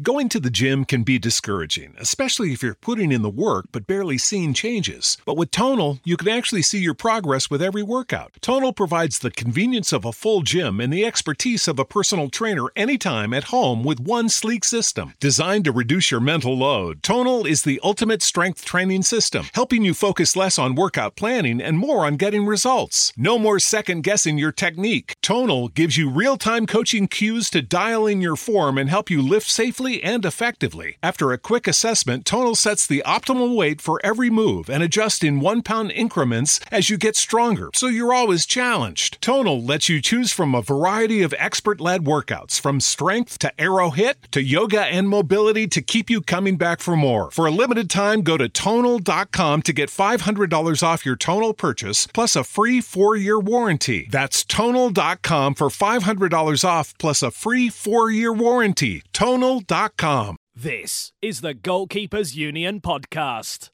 Going to the gym can be discouraging, especially if you're putting in the work but barely seeing changes. But with Tonal, you can actually see your progress with every workout. Tonal provides the convenience of a full gym and the expertise of a personal trainer anytime at home with one sleek system. Designed to reduce your mental load, Tonal is the ultimate strength training system, helping you focus less on workout planning and more on getting results. No more second-guessing your technique. Tonal gives you real-time coaching cues to dial in your form and help you lift safely and effectively. After a quick assessment, Tonal sets the optimal weight for every move and adjusts in 1 pound increments as you get stronger, so you're always challenged. Tonal lets you choose from a variety of expert-led workouts, from strength to aero hit to yoga and mobility to keep you coming back for more. For a limited time, go to Tonal.com to get $500 off your Tonal purchase, plus a free 4-year warranty. That's Tonal.com for $500 off, plus a free 4-year warranty. Tonal.com. This is the Goalkeepers Union podcast.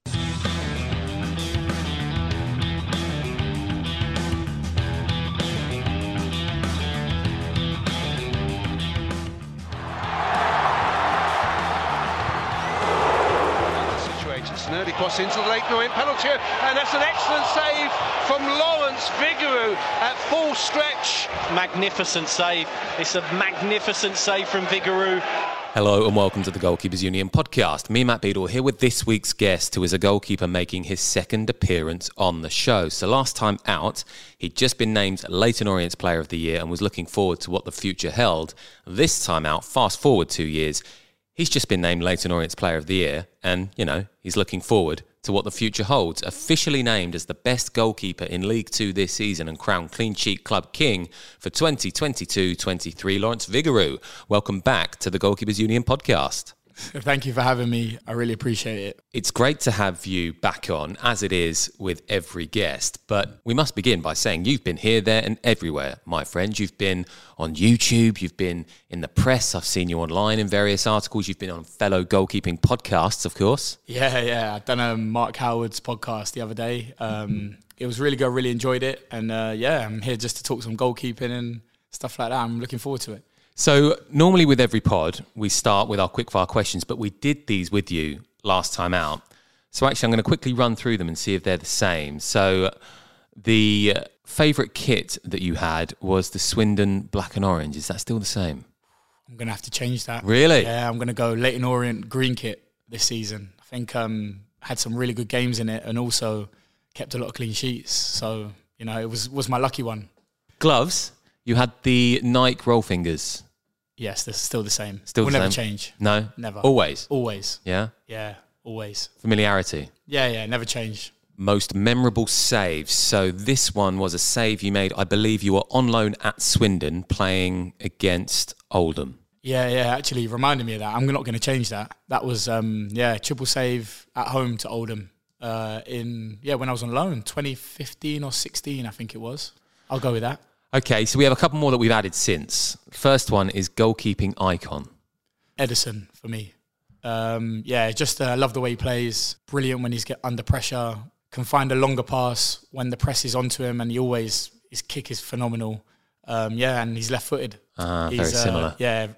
It's an early cross into the Leyton Orient penalty, and that's an excellent save from Lawrence Vigouroux at full stretch. Magnificent save. It's a magnificent save from Vigouroux. Hello and welcome to the Goalkeepers Union podcast. Me, Matt Beadle, here with this week's guest, who is a goalkeeper making his second appearance on the show. So last time out, he'd just been named Leyton Orient's Player of the Year and was looking forward to what the future held. This time out, fast forward 2 years, he's just been named Leyton Orient's Player of the Year and, he's looking forward to what the future holds. Officially named as the best goalkeeper in League Two this season and crowned Clean Sheet Club King for 2022-23, Lawrence Vigouroux. Welcome back to the Goalkeepers Union podcast. Thank you for having me. I really appreciate it. It's great to have you back on, as it is with every guest. But we must begin by saying you've been here, there and everywhere, my friend. You've been on YouTube, you've been in the press, I've seen you online in various articles, you've been on fellow goalkeeping podcasts, of course. Yeah. I've done Mark Howard's podcast the other day. It was really good, I really enjoyed it. And I'm here just to talk some goalkeeping and stuff like that. I'm looking forward to it. So normally with every pod, we start with our quickfire questions, but we did these with you last time out. So actually, I'm going to quickly run through them and see if they're the same. So the favourite kit that you had was the Swindon black and orange. Is that still the same? I'm going to have to change that. Really? Yeah, I'm going to go Leyton Orient green kit this season. I think had some really good games in it and also kept a lot of clean sheets. So, it was my lucky one. Gloves? You had the Nike roll fingers. Yes, they're still the same. Still the same? Will never change. No? Never. Always? Always. Yeah? Yeah, always. Familiarity? Yeah, never change. Most memorable saves. So this one was a save you made. I believe you were on loan at Swindon playing against Oldham. Yeah, actually reminded me of that. I'm not going to change that. That was, triple save at home to Oldham when I was on loan, 2015 or 16, I think it was. I'll go with that. Okay, so we have a couple more that we've added since. First one is goalkeeping icon. Ederson for me. I love the way he plays. Brilliant when he's under pressure. Can find a longer pass when the press is onto him, and his kick is phenomenal. And he's left-footed. Very similar.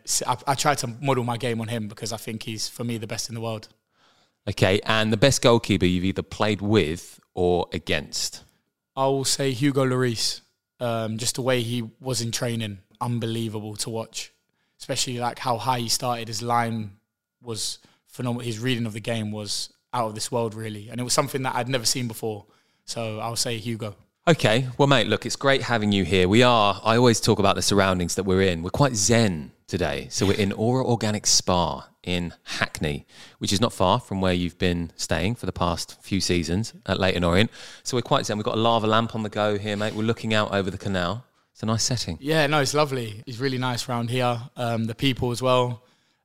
I try to model my game on him because I think he's, for me, the best in the world. Okay, and the best goalkeeper you've either played with or against? I will say Hugo Lloris. Just the way he was in training, unbelievable to watch. Especially like how high he started. His line was phenomenal. His reading of the game was out of this world, really. And it was something that I'd never seen before. So I'll say Hugo. Okay. Well, mate, look, it's great having you here. I always talk about the surroundings that we're in. We're quite zen today. So we're in Aura Organic Spa in Hackney, which is not far from where you've been staying for the past few seasons at Leyton Orient. So we're quite zen. We've got a lava lamp on the go here, mate. We're looking out over the canal. It's a nice setting. Yeah, no, it's lovely. It's really nice around here. The people as well,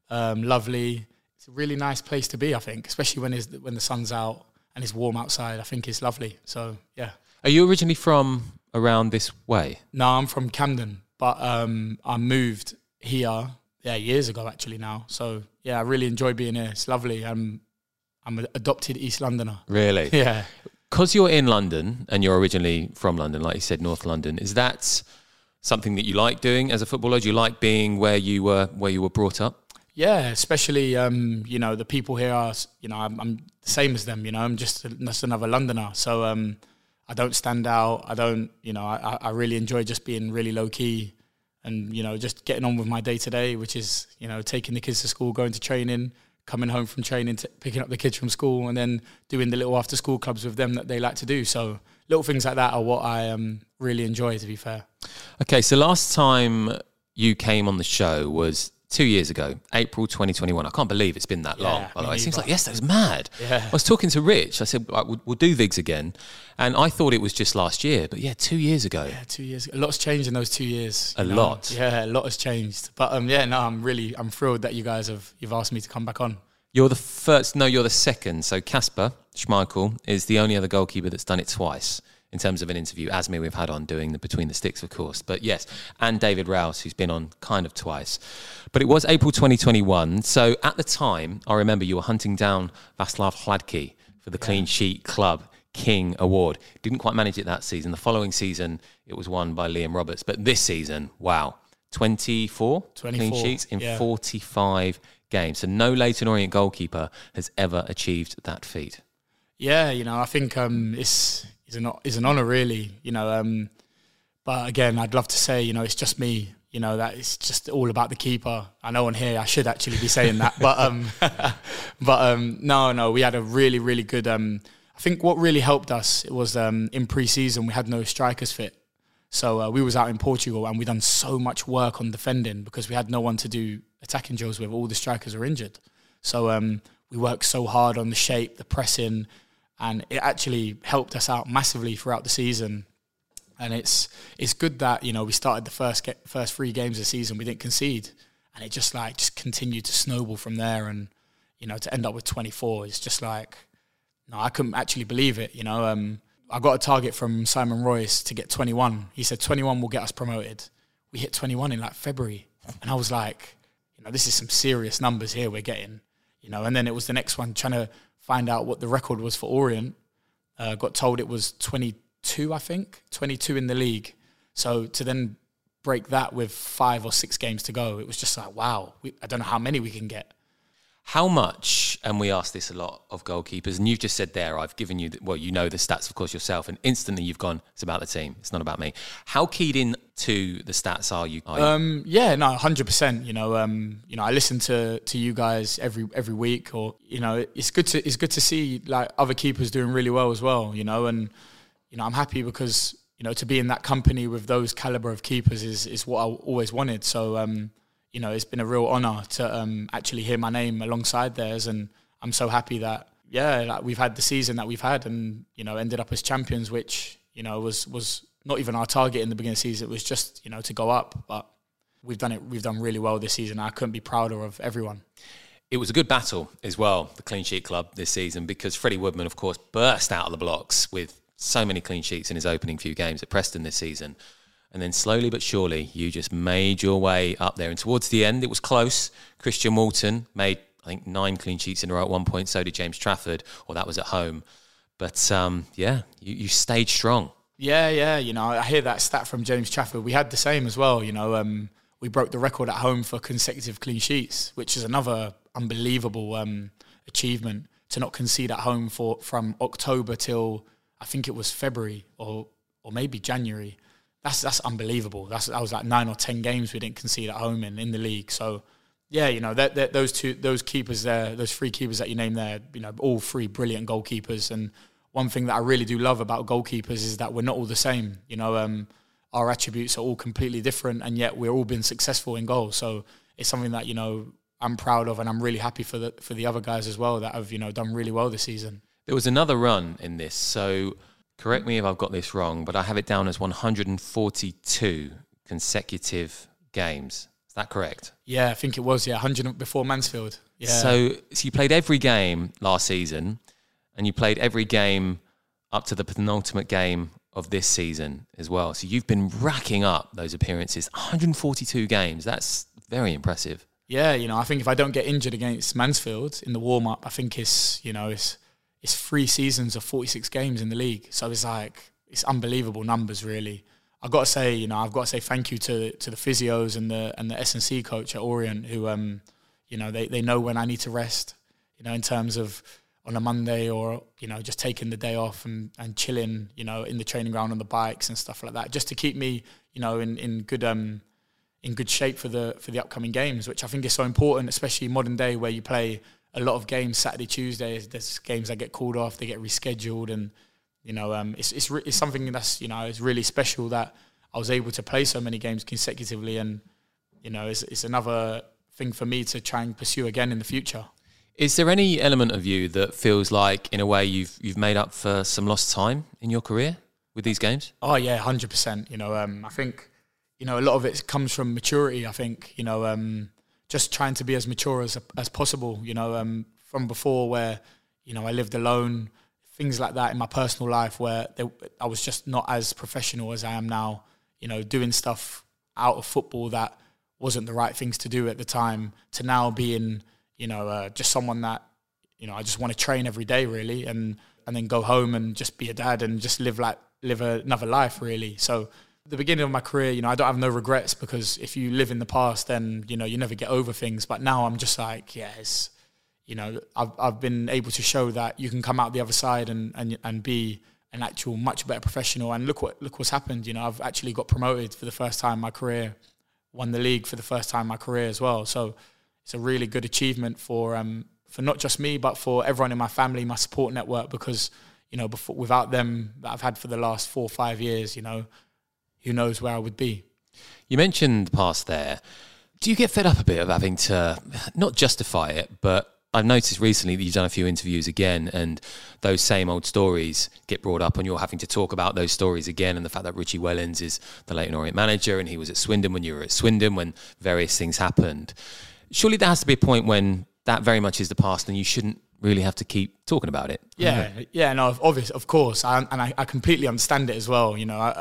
lovely. It's a really nice place to be, I think, especially when the sun's out and it's warm outside. I think it's lovely. So, yeah. Are you originally from around this way? No, I'm from Camden, but I moved here years ago actually now. So I really enjoy being here. It's lovely. I'm an adopted East Londoner. Really? Yeah. Because you're in London and you're originally from London, like you said, North London, is that something that you like doing as a footballer? Do you like being where you were brought up? Yeah, especially, the people here are, I'm the same as them, I'm just another Londoner. So I don't stand out. I don't, I really enjoy just being really low key and, just getting on with my day to day, which is, taking the kids to school, going to training, coming home from training, picking up the kids from school, and then doing the little after school clubs with them that they like to do. So little things like that are what I really enjoy, to be fair. Okay, so last time you came on the show was 2 years ago, April 2021. I can't believe it's been that long. By the way, it seems like yesterday. It was mad. Yeah. I was talking to Rich. I said, we'll do Vigs again. And I thought it was just last year. But 2 years ago. Yeah, 2 years ago. A lot's changed in those 2 years. A lot. Yeah, a lot has changed. But I'm thrilled that you've asked me to come back on. You're the first. No, you're the second. So Kasper Schmeichel is the only other goalkeeper that's done it twice. In terms of an interview, Asmi we've had on doing the Between the Sticks, of course. But yes, and David Rouse, who's been on kind of twice. But it was April 2021. So at the time, I remember you were hunting down Václav Hladký for the Clean Sheet Club King Award. Didn't quite manage it that season. The following season, it was won by Liam Roberts. But this season, wow, 24 clean sheets in 45 games. So no Leyton Orient goalkeeper has ever achieved that feat. Yeah, I think it's an honour, really, but again, I'd love to say, it's just me, that it's just all about the keeper. I know on here I should actually be saying that, but no, we had a really, really good, I think what really helped us, it was in pre-season, we had no strikers fit. So we was out in Portugal and we done so much work on defending because we had no one to do attacking drills with. All the strikers were injured. So we worked so hard on the shape, the pressing, and it actually helped us out massively throughout the season. And it's good that, we started the first 3 games of the season, we didn't concede. And it just continued to snowball from there. And, to end up with 24 is just I couldn't actually believe it, I got a target from Simon Royce to get 21. He said 21 will get us promoted. We hit 21 in February. And I was like, this is some serious numbers here we're getting, and then it was the next one trying to find out what the record was for Orient. Got told it was 22, I think, 22 in the league. So to then break that with 5 or 6 games to go, it was just wow, I don't know how many we can get. How much, and we ask this a lot of goalkeepers, and you've just said there, I've given you, the stats, of course, yourself, and instantly you've gone, it's about the team, it's not about me. How keyed in to the stats are you? 100%. I listen to you guys every week, or it's good to see other keepers doing really well as well. And I'm happy because to be in that company with those caliber of keepers is what I always wanted. So it's been a real honour to actually hear my name alongside theirs, and I'm so happy that we've had the season that we've had, and ended up as champions, which was not even our target in the beginning of the season. It was just to go up, but we've done really well this season. I couldn't be prouder of everyone. It was a good battle as well, the Clean Sheet Club this season, because Freddie Woodman, of course, burst out of the blocks with so many clean sheets in his opening few games at Preston this season. And then slowly but surely, you just made your way up there. And towards the end, it was close. Christian Walton made, I think, 9 clean sheets in a row at one point. So did James Trafford, or that was at home. But, you stayed strong. Yeah. I hear that stat from James Trafford. We had the same as well. We broke the record at home for consecutive clean sheets, which is another unbelievable achievement, to not concede at home from October till, I think it was February or maybe January. That's unbelievable. That was 9 or 10 games we didn't concede at home in the league. So, those keepers there, those 3 keepers that you named there, all 3 brilliant goalkeepers. And one thing that I really do love about goalkeepers is that we're not all the same. Our attributes are all completely different, and yet we're all been successful in goal. So it's something that I'm proud of, and I'm really happy for the other guys as well that have done really well this season. There was another run in this, so. Correct me if I've got this wrong, but I have it down as 142 consecutive games. Is that correct? Yeah, I think it was, 100 before Mansfield. Yeah. So you played every game last season, and you played every game up to the penultimate game of this season as well. So you've been racking up those appearances. 142 games. That's very impressive. Yeah, I think if I don't get injured against Mansfield in the warm-up, I think it's 3 seasons of 46 games in the league. So it's unbelievable numbers, really. I've got to say, thank you to the physios and the S&C coach at Orient, who, they know when I need to rest, in terms of on a Monday or, just taking the day off and chilling, in the training ground on the bikes and stuff like that, just to keep me, in good shape for the upcoming games, which I think is so important, especially modern day where you play a lot of games Saturday, Tuesday. There's games that get called off, they get rescheduled, and it's something that's it's really special that I was able to play so many games consecutively, and it's another thing for me to try and pursue again in the future. Is there any element of you that feels like, in a way, you've made up for some lost time in your career with these games? Oh yeah, 100%. I think a lot of it comes from maturity. I think just trying to be as mature as possible. From before where I lived alone, things like that in my personal life where I was just not as professional as I am now. Doing stuff out of football that wasn't the right things to do at the time, to now being just someone that I just want to train every day really, and then go home and just be a dad and just live another life really. So the beginning of my career, I don't have no regrets, because if you live in the past, then you never get over things. But now I'm just like, yes, I've been able to show that you can come out the other side and be an actual much better professional. And look what's happened. I've actually got promoted for the first time in my career, won the league for the first time in my career as well. So it's a really good achievement for not just me, but for everyone in my family, my support network, because without them that I've had for the last 4 or 5 years, who knows where I would be. You mentioned the past there. Do you get fed up a bit of having to not justify it, but I've noticed recently that you've done a few interviews again, and those same old stories get brought up, and you're having to talk about those stories again, and the fact that Richie Wellens is the Leyton Orient manager, and he was at Swindon when you were at Swindon, when various things happened. Surely there has to be a point when that very much is the past, and you shouldn't really have to keep talking about it. Yeah, no, of course, I completely understand it as well.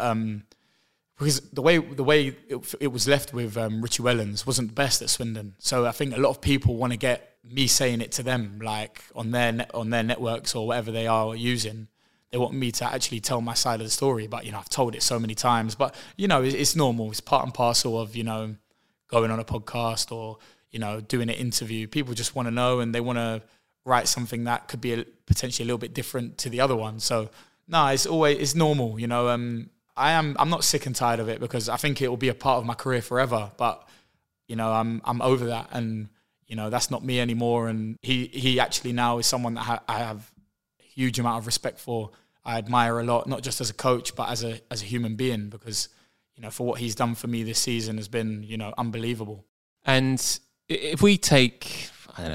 Because the way it was left with Richie Wellens wasn't the best at Swindon. So I think a lot of people want to get me saying it to them, like on their networks or whatever they are using. They want me to actually tell my side of the story. But I've told it so many times. But it's normal. It's part and parcel of going on a podcast or doing an interview. People just want to know, and they want to write something that could be potentially a little bit different to the other one. So no, it's normal. I'm not sick and tired of it, because I think it will be a part of my career forever. But I'm over that, and that's not me anymore. And he actually now is someone that I have a huge amount of respect for. I admire a lot, not just as a coach, but as a human being, because for what he's done for me this season has been unbelievable. And if we take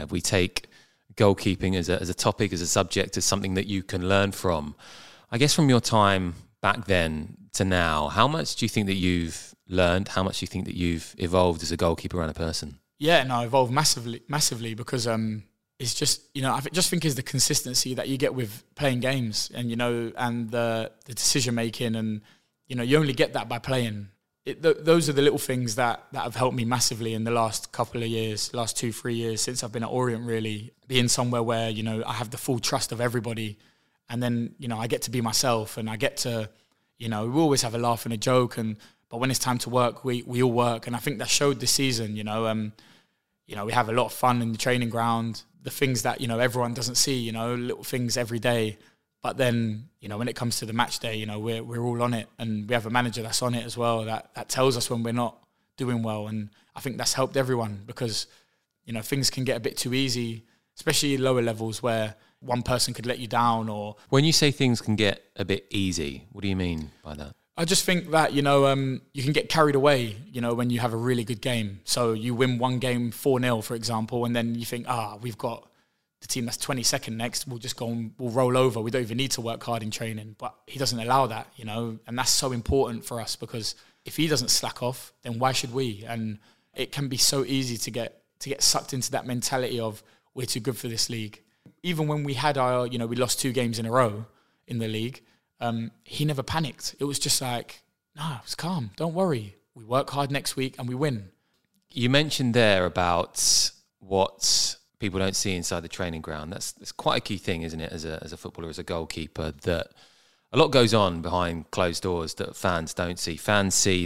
goalkeeping as a topic, as a subject, as something that you can learn from, I guess from your time back then to now, how much do you think that you've learned? How much do you think that you've evolved as a goalkeeper and a person? Yeah, no, evolved massively, because it's just, I just think is the consistency that you get with playing games, and and the decision making, and you only get that by playing. Those are the little things that have helped me massively in the last couple of years, last 2-3 years since I've been at Orient, really. Being somewhere where, I have the full trust of everybody, and then, I get to be myself, and I get to, we always have a laugh and a joke, but when it's time to work, we all work. And I think that showed this season, we have a lot of fun in the training ground, the things that, everyone doesn't see, little things every day. But then, when it comes to the match day, we're all on it, and we have a manager that's on it as well, that tells us when we're not doing well. And I think that's helped everyone, because, things can get a bit too easy, especially lower levels where one person could let you down. Or when you say things can get a bit easy, what do you mean by that? I just think that, you can get carried away, when you have a really good game. So you win one game 4-0, for example, and then you think, we've got the team that's 22nd next, we'll just go and we'll roll over. We don't even need to work hard in training. But he doesn't allow that, and that's so important for us, because if he doesn't slack off, then why should we? And it can be so easy to get sucked into that mentality of we're too good for this league. Even when we had we lost 2 games in a row in the league, he never panicked. It was just like, no, it's calm. Don't worry. We work hard next week and we win. You mentioned there about what people don't see inside the training ground. That's quite a key thing, isn't it, as a footballer, as a goalkeeper, that a lot goes on behind closed doors that fans don't see. Fans see the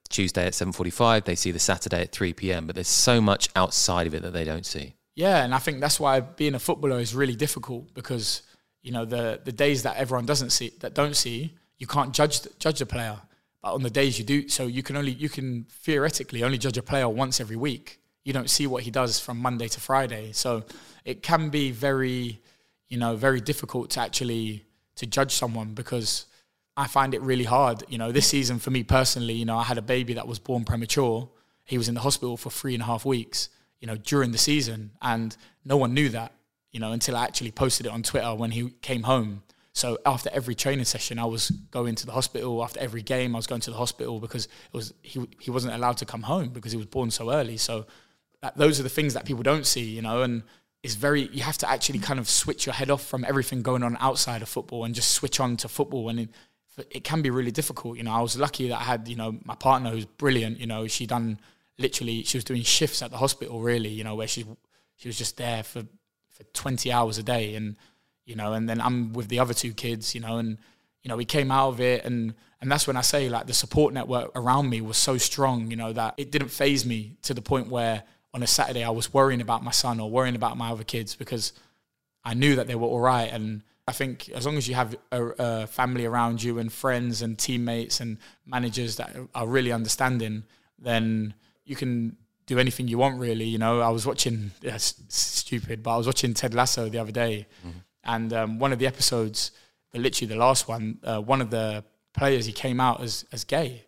Tuesday at 7:45, they see the Saturday at 3 p.m, but there's so much outside of it that they don't see. Yeah, and I think that's why being a footballer is really difficult, because, you know, the days that everyone don't see, you can't judge the player. But on the days you do, so you can theoretically only judge a player once every week. You don't see what he does from Monday to Friday. So it can be very difficult to judge someone, because I find it really hard. You know, this season for me personally, you know, I had a baby that was born premature. He was in the hospital for 3.5 weeks, you know, during the season, and no one knew that, you know, until I actually posted it on Twitter when he came home. So after every training session, I was going to the hospital. After every game, I was going to the hospital, because he wasn't allowed to come home because he was born so early. So those are the things that people don't see, you know, and you have to actually kind of switch your head off from everything going on outside of football and just switch on to football. And it can be really difficult. You know, I was lucky that I had, you know, my partner who's brilliant. You know, she was doing shifts at the hospital, really, you know, where she was just there for 20 hours a day. And, you know, and then I'm with the other 2 kids, you know, and, you know, we came out of it. And that's when I say, like, the support network around me was so strong, you know, that it didn't faze me to the point where on a Saturday I was worrying about my son or worrying about my other kids, because I knew that they were all right. And I think as long as you have a family around you and friends and teammates and managers that are really understanding, then you can do anything you want, really. You know, I was watching, it's stupid, but I was watching Ted Lasso the other day. Mm-hmm. And one of the episodes, literally the last one, one of the players, he came out as gay.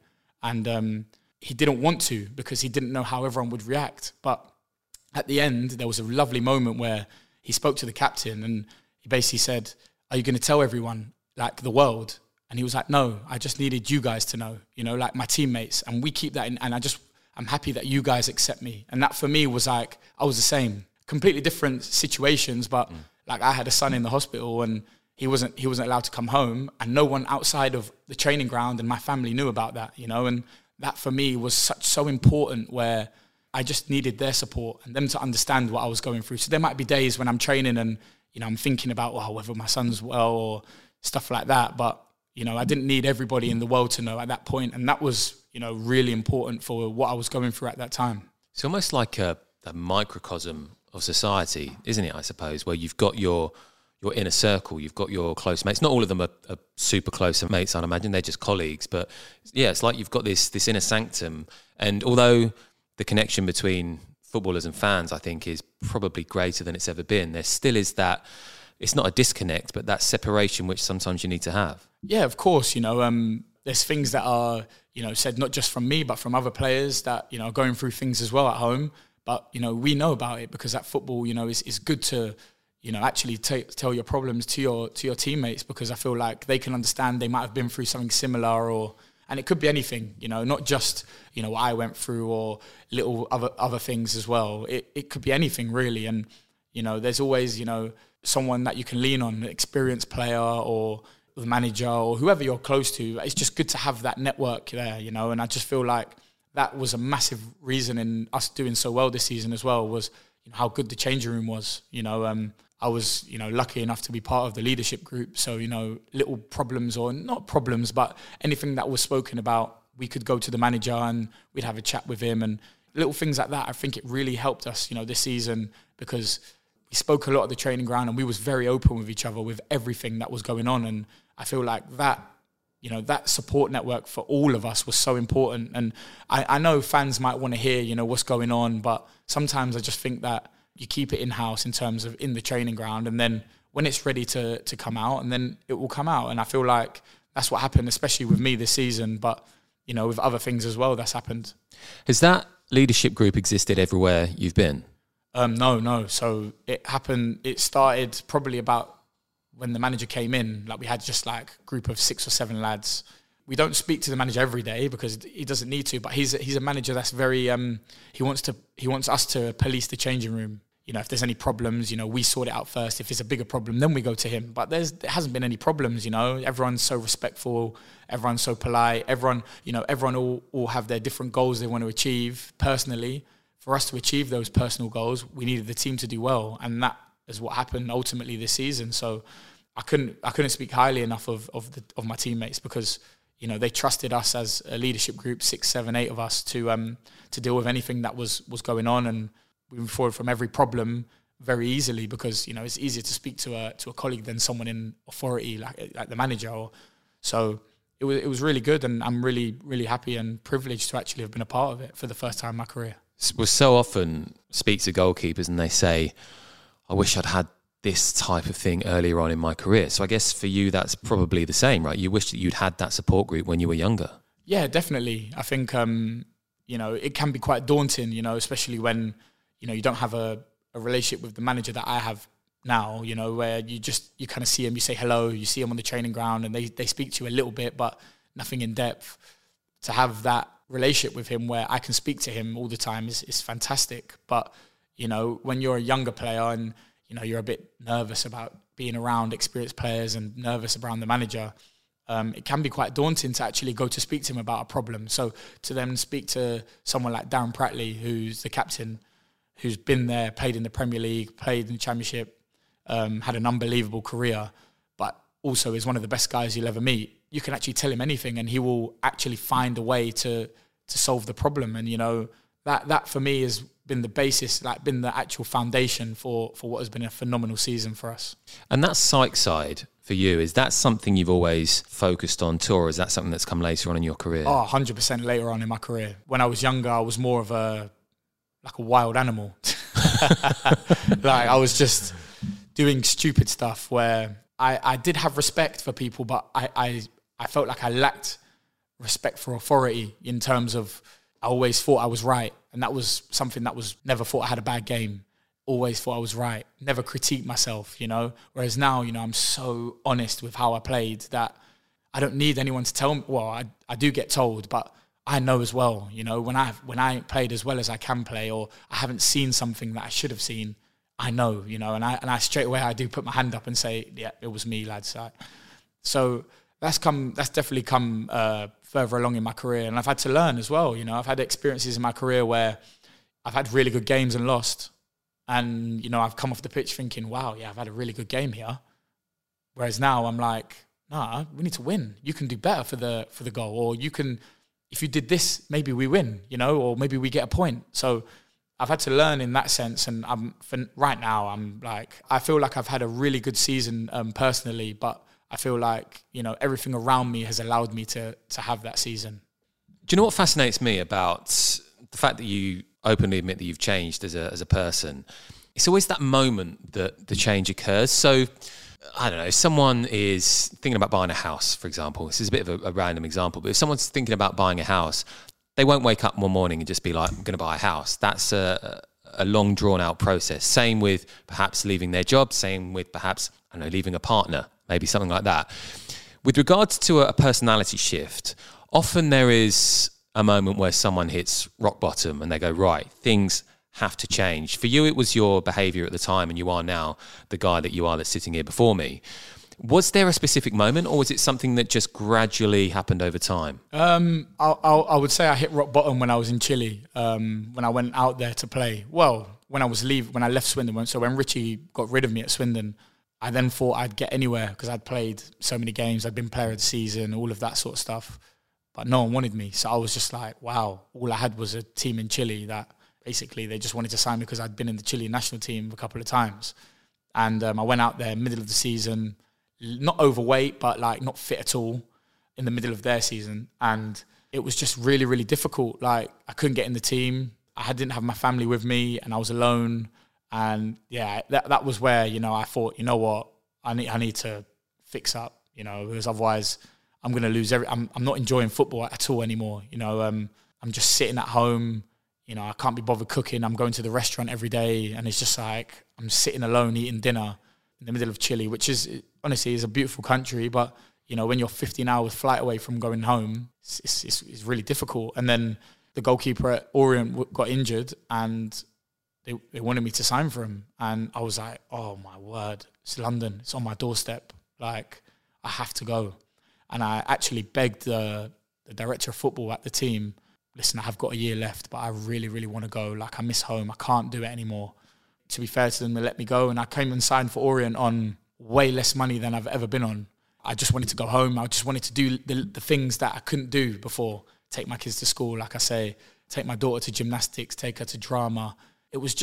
And he didn't want to, because he didn't know how everyone would react. But at the end, there was a lovely moment where he spoke to the captain and he basically said, "Are you going to tell everyone, like the world?" And he was like, "No, I just needed you guys to know, you know, like my teammates. And we keep that in, and I'm happy that you guys accept me." And that for me was like, I was the same. Completely different situations, but like I had a son in the hospital and he wasn't allowed to come home, and no one outside of the training ground and my family knew about that, you know. And that for me was so important, where I just needed their support and them to understand what I was going through. So there might be days when I'm training and, you know, I'm thinking about, well, whether my son's well or stuff like that. But, you know, I didn't need everybody in the world to know at that point. And that was, you know, really important for what I was going through at that time. It's almost like a microcosm of society, isn't it, I suppose, where you've got your inner circle, you've got your close mates. Not all of them are super close mates, I'd imagine. They're just colleagues. But yeah, it's like you've got this inner sanctum. And although the connection between footballers and fans, I think, is probably greater than it's ever been, there still is that, it's not a disconnect, but that separation which sometimes you need to have. Yeah, of course. You know, there's things that are, you know, said not just from me, but from other players that, you know, are going through things as well at home. But, you know, we know about it, because that football, you know, is good to, you know, actually tell your problems to your teammates, because I feel like they can understand. They might have been through something similar, and it could be anything, you know, not just, you know, what I went through or little other things as well. It could be anything, really. And, you know, there's always, you know, someone that you can lean on, an experienced player or the manager or whoever you're close to. It's just good to have that network there, you know. And I just feel like that was a massive reason in us doing so well this season as well, was, you know, how good the changing room was. You know, I was, you know, lucky enough to be part of the leadership group. So, you know, little problems, or not problems, but anything that was spoken about, we could go to the manager and we'd have a chat with him, and little things like that. I think it really helped us, you know, this season, because we spoke a lot at the training ground and we was very open with each other with everything that was going on. And I feel like that, you know, that support network for all of us was so important. And I know fans might want to hear, you know, what's going on, but sometimes I just think that you keep it in-house in terms of in the training ground, and then when it's ready to come out, and then it will come out. And I feel like that's what happened, especially with me this season, but, you know, with other things as well that's happened. Has that leadership group existed everywhere you've been? No. So it started probably about when the manager came in. Like, we had just like a group of 6 or 7 lads. We don't speak to the manager every day because he doesn't need to, but he's a manager that's very, he wants us to police the changing room. You know, if there's any problems, you know, we sort it out first. If it's a bigger problem, then we go to him. But there hasn't been any problems, you know. Everyone's so respectful. Everyone's so polite. Everyone all have their different goals they want to achieve personally. For us to achieve those personal goals, we needed the team to do well. And that is what happened ultimately this season. So I couldn't speak highly enough of my teammates, because, they trusted us as a leadership group, 6, 7, 8 of us, to deal with anything that was going on, and we moved forward from every problem very easily, because it's easier to speak to a colleague than someone in authority like the manager. So it was really good, and I'm really, really happy and privileged to actually have been a part of it for the first time in my career. We so often speak to goalkeepers and they say, I wish I'd had this type of thing earlier on in my career. So I guess for you, that's probably the same, right? You wish that you'd had that support group when you were younger. Yeah, definitely. I think, it can be quite daunting, especially when, you don't have a relationship with the manager that I have now, where you kind of see him, you say hello, you see him on the training ground, and they speak to you a little bit, but nothing in depth. To have that relationship with him where I can speak to him all the time is fantastic. But, when you're a younger player and, you're a bit nervous about being around experienced players and nervous around the manager, it can be quite daunting to actually go to speak to him about a problem. So to then speak to someone like Darren Pratley, who's the captain, who's been there, played in the Premier League, played in the Championship, had an unbelievable career, but also is one of the best guys you'll ever meet. You can actually tell him anything and he will actually find a way to solve the problem. And, that for me has been the basis, been the actual foundation for what has been a phenomenal season for us. And that psych side for you, is that something you've always focused on too, or is that something that's come later on in your career? 100% later on in my career. When I was younger, I was more of a wild animal. I was just doing stupid stuff where I did have respect for people, but I felt like I lacked respect for authority in terms of I always thought I was right. And that was something that was never thought I had a bad game. Always thought I was right. Never critiqued myself, Whereas now, I'm so honest with how I played that I don't need anyone to tell me. Well, I do get told, but I know as well, when I ain't played as well as I can play, or I haven't seen something that I should have seen, I know, and I straight away I do put my hand up and say, yeah, it was me, lads. So that's definitely come further along in my career, and I've had to learn as well. I've had experiences in my career where I've had really good games and lost, and I've come off the pitch thinking, wow, yeah, I've had a really good game here. Whereas now I'm like, nah, we need to win. You can do better for the goal, or you can. If you did this, maybe we win, or maybe we get a point. So I've had to learn in that sense. And right now, I feel like I've had a really good season personally, but I feel like, everything around me has allowed me to have that season. Do you know what fascinates me about the fact that you openly admit that you've changed as a person? It's always that moment that the change occurs. So I don't know, if someone is thinking about buying a house, for example, this is a bit of a random example, but if someone's thinking about buying a house, they won't wake up one morning and just be like, I'm going to buy a house. That's a long drawn out process. Same with perhaps leaving their job, same with perhaps, leaving a partner, maybe something like that. With regards to a personality shift, often there is a moment where someone hits rock bottom and they go, right, things have to change. For you, it was your behaviour at the time, and you are now the guy that you are that's sitting here before me. Was there a specific moment, or was it something that just gradually happened over time? I would say I hit rock bottom when I was in Chile, when I went out there to play. Well, when I left Swindon. So when Richie got rid of me at Swindon, I then thought I'd get anywhere because I'd played so many games. I'd been player of the season, all of that sort of stuff. But no one wanted me. So I was just like, wow, all I had was a team in Chile that basically they just wanted to sign me because I'd been in the Chilean national team a couple of times. And I went out there middle of the season, not overweight, but not fit at all, in the middle of their season. And it was just really, really difficult. I couldn't get in the team. I didn't have my family with me and I was alone. And yeah, that was where, I thought, you know what, I need to fix up, because otherwise I'm going to lose I'm not enjoying football at all anymore. I'm just sitting at home. I can't be bothered cooking. I'm going to the restaurant every day, and it's just like I'm sitting alone eating dinner in the middle of Chile, which is honestly is a beautiful country. But when you're 15 hours flight away from going home, it's really difficult. And then the goalkeeper at Orient got injured, and they wanted me to sign for him, and I was like, oh my word, it's London, it's on my doorstep. I have to go. And I actually begged the director of football at the team, listen, I have got a year left, but I really, really want to go. I miss home. I can't do it anymore. To be fair to them, they let me go. And I came and signed for Orient on way less money than I've ever been on. I just wanted to go home. I just wanted to do the things that I couldn't do before. Take my kids to school, like I say, take my daughter to gymnastics, take her to drama. It was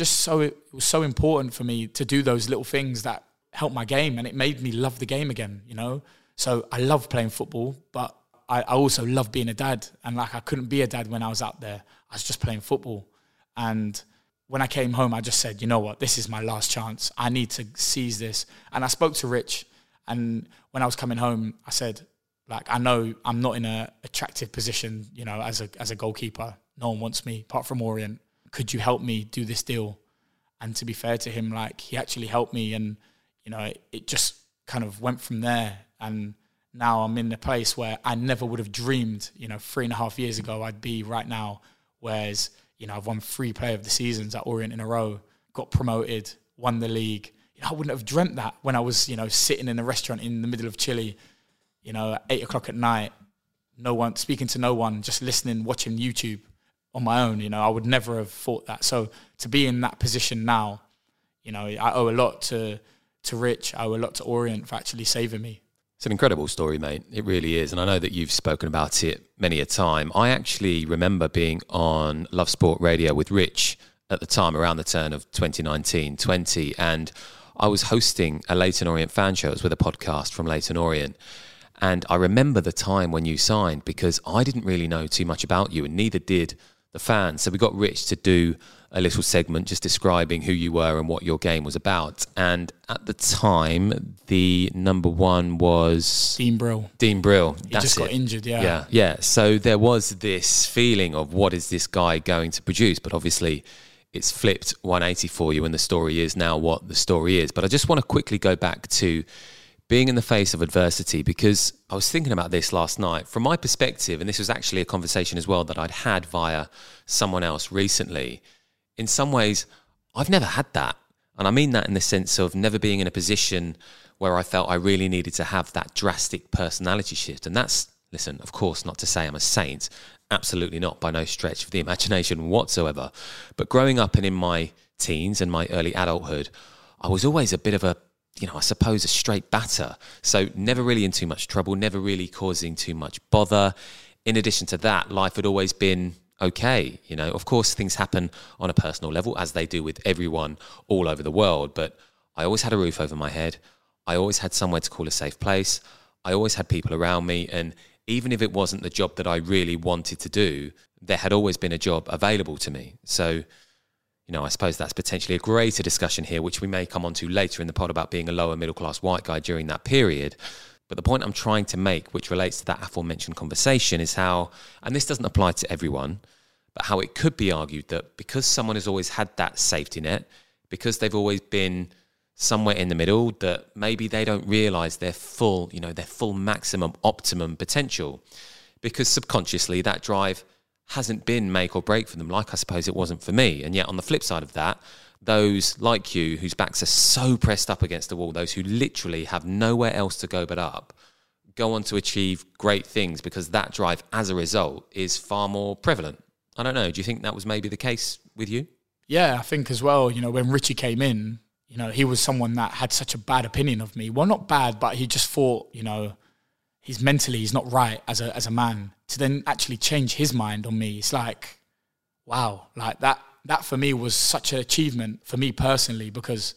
so important for me to do those little things that helped my game, and it made me love the game again, you know? So I love playing football, but I also love being a dad. And like, I couldn't be a dad when I was out there. I was just playing football. And when I came home, I just said, you know what, this is my last chance. I need to seize this. And I spoke to Rich, and when I was coming home, I said, like, I know I'm not in an attractive position, you know, as a goalkeeper. No one wants me, apart from Orient. Could you help me do this deal? And to be fair to him, like, he actually helped me, and, you know, it just kind of went from there. And now I'm in a place where I never would have dreamed, you know, 3.5 years ago I'd be right now. Whereas, you know, I've won 3 Player of the Seasons at Orient in a row, got promoted, won the league. You know, I wouldn't have dreamt that when I was, you know, sitting in a restaurant in the middle of Chile, you know, at 8 o'clock at night, no one, speaking to no one, just listening, watching YouTube on my own. You know, I would never have thought that. So to be in that position now, you know, I owe a lot to Rich, I owe a lot to Orient for actually saving me. It's an incredible story, mate. It really is. And I know that you've spoken about it many a time. I actually remember being on Love Sport Radio with Rich at the time, around the turn of 2019-20. And I was hosting a Leyton Orient fan show. It was with a podcast from Leyton Orient. And I remember the time when you signed, because I didn't really know too much about you, and neither did the fans. So we got Rich to do a little segment just describing who you were and what your game was about. And at the time, the number one was Dean Brill. Dean Brill. He just got injured, yeah. Yeah. So there was this feeling of, what is this guy going to produce? But obviously it's flipped 180 for you, and the story is now what the story is. But I just want to quickly go back to being in the face of adversity, because I was thinking about this last night. From my perspective, and this was actually a conversation as well that I'd had via someone else recently, in some ways, I've never had that. And I mean that in the sense of never being in a position where I felt I really needed to have that drastic personality shift. And that's, listen, of course, not to say I'm a saint. Absolutely not, by no stretch of the imagination whatsoever. But growing up and in my teens and my early adulthood, I was always a bit of a, you know, I suppose a straight batter. So never really in too much trouble, never really causing too much bother. In addition to that, life had always been okay. You know, of course, things happen on a personal level, as they do with everyone all over the world. But I always had a roof over my head. I always had somewhere to call a safe place. I always had people around me. And even if it wasn't the job that I really wanted to do, there had always been a job available to me. So, you know, I suppose that's potentially a greater discussion here, which we may come on to later in the pod, about being a lower middle class white guy during that period. But the point I'm trying to make, which relates to that aforementioned conversation, is how, and this doesn't apply to everyone, but how it could be argued that because someone has always had that safety net, because they've always been somewhere in the middle, that maybe they don't realise their full, you know, their full maximum optimum potential, because subconsciously that drive hasn't been make or break for them, like I suppose it wasn't for me. And yet on the flip side of that, those like you, whose backs are so pressed up against the wall, those who literally have nowhere else to go but up, go on to achieve great things because that drive as a result is far more prevalent. I don't know, do you think that was maybe the case with you? Yeah, I think as well, you know, when Richie came in, you know, he was someone that had such a bad opinion of me. Well, not bad, but he just thought, you know, he's not right as a man. To then actually change his mind on me, it's like, wow, like that for me was such an achievement for me personally, because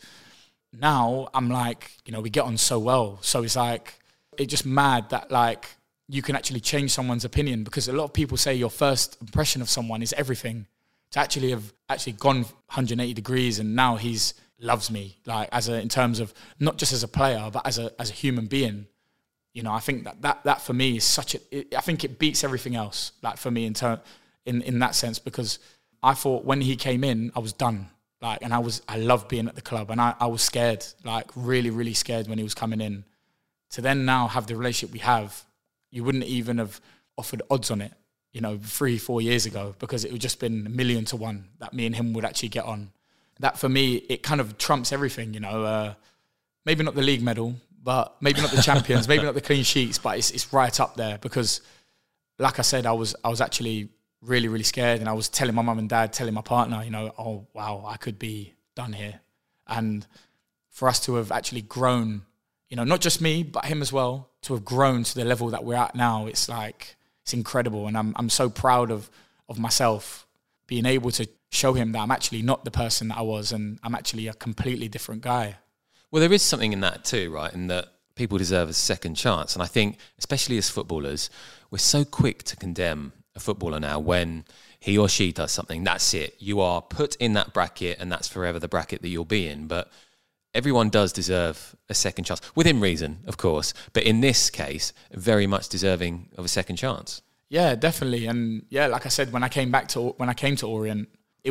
now I'm like, you know, we get on so well. So it's like, it's just mad that like you can actually change someone's opinion, because a lot of people say your first impression of someone is everything. To actually have gone 180 degrees and now he's loves me, like in terms of not just as a player, but as a human being. You know, I think that for me is I think it beats everything else, like for me in that sense, because I thought when he came in, I was done. Like, and I loved being at the club, and I was scared, like really, really scared when he was coming in. To then now have the relationship we have, you wouldn't even have offered odds on it, you know, 3-4 years ago, because it would just been 1,000,000 to 1 that me and him would actually get on. That for me, it kind of trumps everything, you know. Maybe not the league medal, but maybe not the champions, maybe not the clean sheets, but it's right up there, because, like I said, I was actually really, really scared, and I was telling my mum and dad, telling my partner, you know, oh wow, I could be done here. And for us to have actually grown, not just me, but him as well, to have grown to the level that we're at now. It's like, it's incredible. And I'm so proud of myself being able to show him that I'm actually not the person that I was, and I'm actually a completely different guy. Well, there is something in that too, right? In that people deserve a second chance. And I think, especially as footballers, we're so quick to condemn a footballer now when he or she does something. That's it. You are put in that bracket, and that's forever the bracket that you'll be in. But everyone does deserve a second chance, within reason, of course. But in this case, very much deserving of a second chance. Yeah, definitely. And yeah, like I said, when I came to Orient,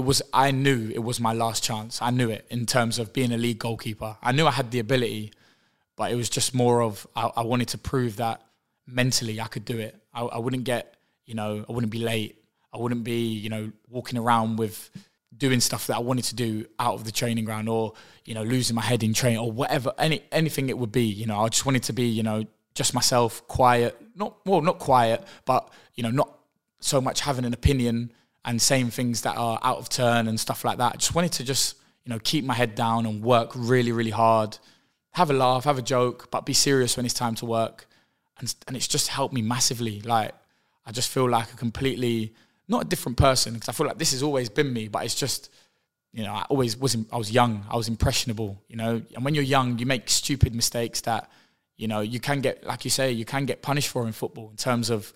I knew it was my last chance. I knew it in terms of being a league goalkeeper. I knew I had the ability, but it was just more of, I wanted to prove that mentally I could do it. I wouldn't get, I wouldn't be late. I wouldn't be, walking around with doing stuff that I wanted to do out of the training ground, or, losing my head in training, or whatever, anything it would be. I just wanted to be, just myself, quiet, not quiet, but, not so much having an opinion and saying things that are out of turn and stuff like that. I just wanted to just, keep my head down and work really, really hard, have a laugh, have a joke, but be serious when it's time to work. And it's just helped me massively. Like, I just feel like a completely, not a different person, because I feel like this has always been me, but it's just, I was young, I was impressionable, and when you're young, you make stupid mistakes that, you can get, like you say, you can get punished for in football, in terms of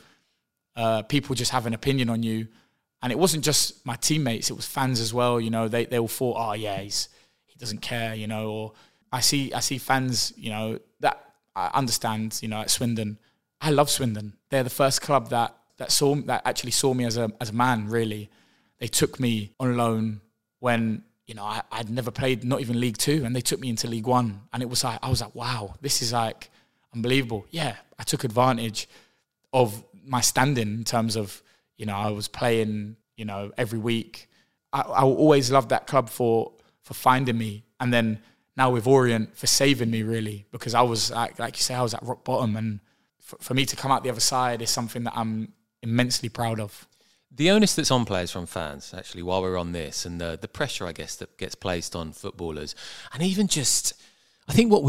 people just have an opinion on you. And it wasn't just my teammates, it was fans as well. They all thought, oh yeah, he doesn't care, or I see fans, that I understand, at Swindon. I love Swindon. They're the first club that actually saw me as a man, really. They took me on loan when, I'd never played, not even League Two, and they took me into League One. And it was like, I was like, wow, this is like unbelievable. Yeah, I took advantage of my standing in terms of, I was playing, every week. I always loved that club for finding me. And then now with Orient, for saving me, really, because I was, like you say, I was at rock bottom. And for me to come out the other side is something that I'm immensely proud of. The onus that's on players from fans, actually, while we're on this, and the pressure, I guess, that gets placed on footballers, and even just, I think what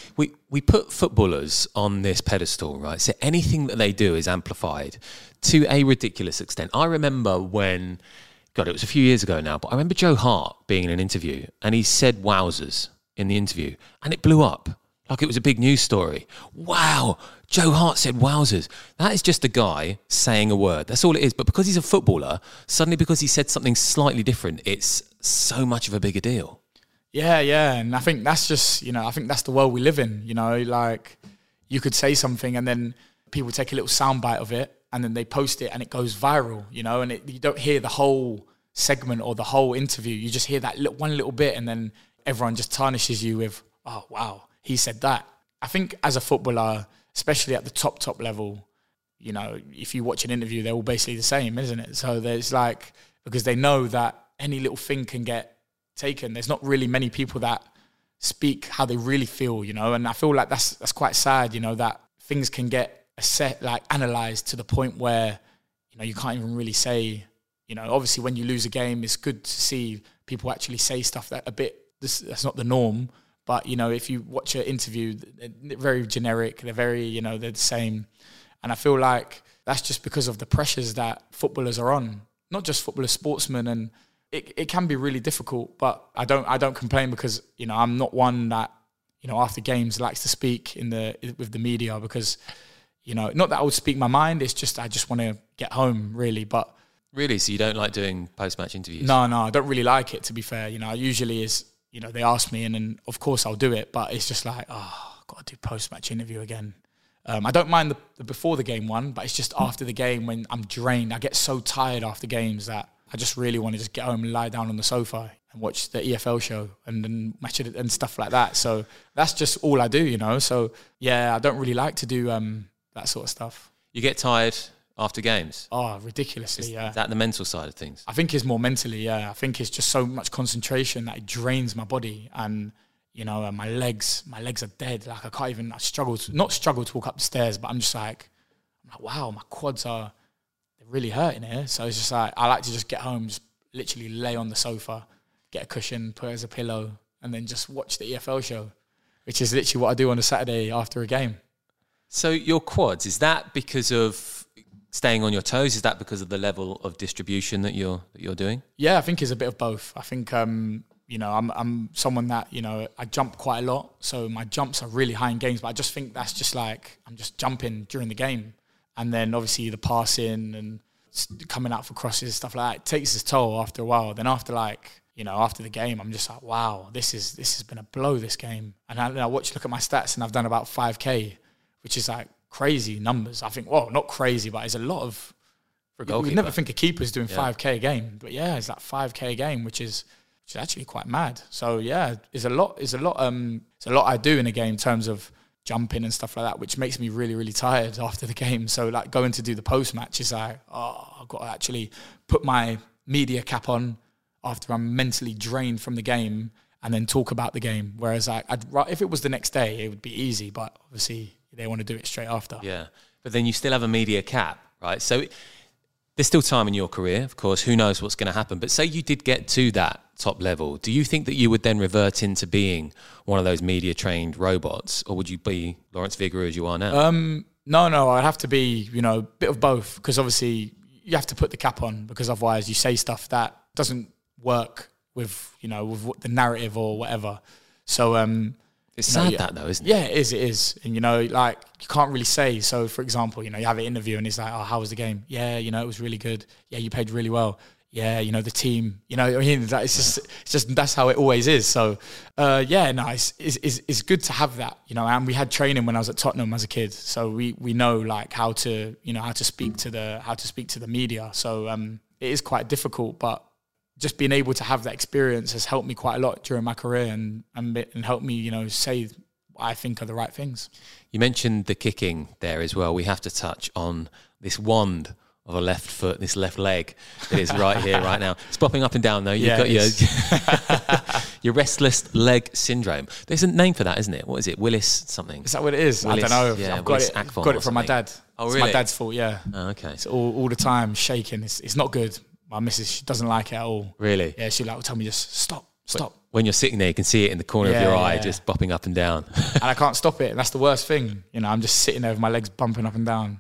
we put footballers on this pedestal, right? So anything that they do is amplified to a ridiculous extent. I remember when, God, it was a few years ago now, but I remember Joe Hart being in an interview, and he said wowzers in the interview, and it blew up. Like it was a big news story. Wow, Joe Hart said wowzers. That is just a guy saying a word. That's all it is. But because he's a footballer, suddenly because he said something slightly different, it's so much of a bigger deal. Yeah. And I think that's just, I think that's the world we live in. Like you could say something and then people take a little soundbite of it and then they post it and it goes viral, and you don't hear the whole segment or the whole interview. You just hear that one little bit and then everyone just tarnishes you with, oh, wow, he said that. I think as a footballer, especially at the top level, if you watch an interview, they're all basically the same, isn't it? So there's like, because they know that any little thing can get taken. There's not really many people that speak how they really feel, and I feel like that's quite sad, that things can get analysed to the point where, you can't even really say, obviously when you lose a game, it's good to see people actually say stuff that that's not the norm. But, if you watch an interview, they're very generic. They're very, they're the same. And I feel like that's just because of the pressures that footballers are on. Not just footballers, sportsmen. And it can be really difficult. But I don't complain because, I'm not one that, after games likes to speak with the media because, not that I would speak my mind. It's just I just want to get home, really. But really? So you don't like doing post-match interviews? No, I don't really like it, to be fair. Usually is... they ask me and then, of course, I'll do it. But it's just like, I've got to do post-match interview again. I don't mind the before the game one, but it's just after the game when I'm drained. I get so tired after games that I just really want to just get home and lie down on the sofa and watch the EFL show and then match it and stuff like that. So that's just all I do, So, yeah, I don't really like to do that sort of stuff. You get tired after games? Oh, ridiculously, yeah. Is that the mental side of things? I think it's more mentally, yeah. I think it's just so much concentration that it drains my body and, my legs are dead. Like I can't even, not struggle to walk up the stairs, but I'm like, wow, my quads they're really hurting here. So it's just like, I like to just get home, just literally lay on the sofa, get a cushion, put it as a pillow, and then just watch the EFL show, which is literally what I do on a Saturday after a game. So your quads, is that because of staying on your toes? Is that because of the level of distribution that you're doing? Yeah, I think it's a bit of both. I think I'm someone that, I jump quite a lot, so my jumps are really high in games, but I just think that's just like I'm just jumping during the game. And then obviously the passing and coming out for crosses, stuff like that, it takes its toll after a while. Then after the game, I'm just like, wow, this has been a blow, this game. And I look at my stats, and I've done about 5K, which is like crazy numbers. I think, well, not crazy, but it's a lot of, for a goalkeeper. You'd never think a keeper's doing 5K a game. But yeah, it's like 5K a game, which is actually quite mad. So yeah, it's a lot I do in a game in terms of jumping and stuff like that, which makes me really, really tired after the game. So like going to do the post-match is like, I've got to actually put my media cap on after I'm mentally drained from the game and then talk about the game. Whereas if it was the next day, it would be easy, but obviously they want to do it straight after. Yeah, but then you still have a media cap, right? So there's still time in your career, of course. Who knows what's going to happen? But say you did get to that top level, do you think that you would then revert into being one of those media-trained robots, or would you be Lawrence Vigouroux as you are now? No, I'd have to be, a bit of both, because obviously you have to put the cap on, because otherwise you say stuff that doesn't work with, with the narrative or whatever. So it's sad that though, isn't it? Yeah, it is. And, you can't really say. So, for example, you have an interview and it's like, oh, how was the game? Yeah, it was really good. Yeah, you played really well. Yeah, the team, it's just that's how it always is. So, it's good to have that, and we had training when I was at Tottenham as a kid. So we know like how to speak to the media. So, it is quite difficult, but just being able to have that experience has helped me quite a lot during my career and helped me, say what I think are the right things. You mentioned the kicking there as well. We have to touch on this wand of a left foot, this left leg that is right here, right now. It's popping up and down though. You've got your restless leg syndrome. There's a name for that, isn't it? What is it? Willis something? Is that what it is? Willis, I don't know. Yeah, I've got it from my dad. Oh, really? It's my dad's fault, yeah. Oh, okay. It's all the time shaking. It's not good. My missus, she doesn't like it at all. Really? Yeah, she'll tell me just stop. When you're sitting there, you can see it in the corner of your eye, just bopping up and down. And I can't stop it. And that's the worst thing. I'm just sitting there with my legs bumping up and down.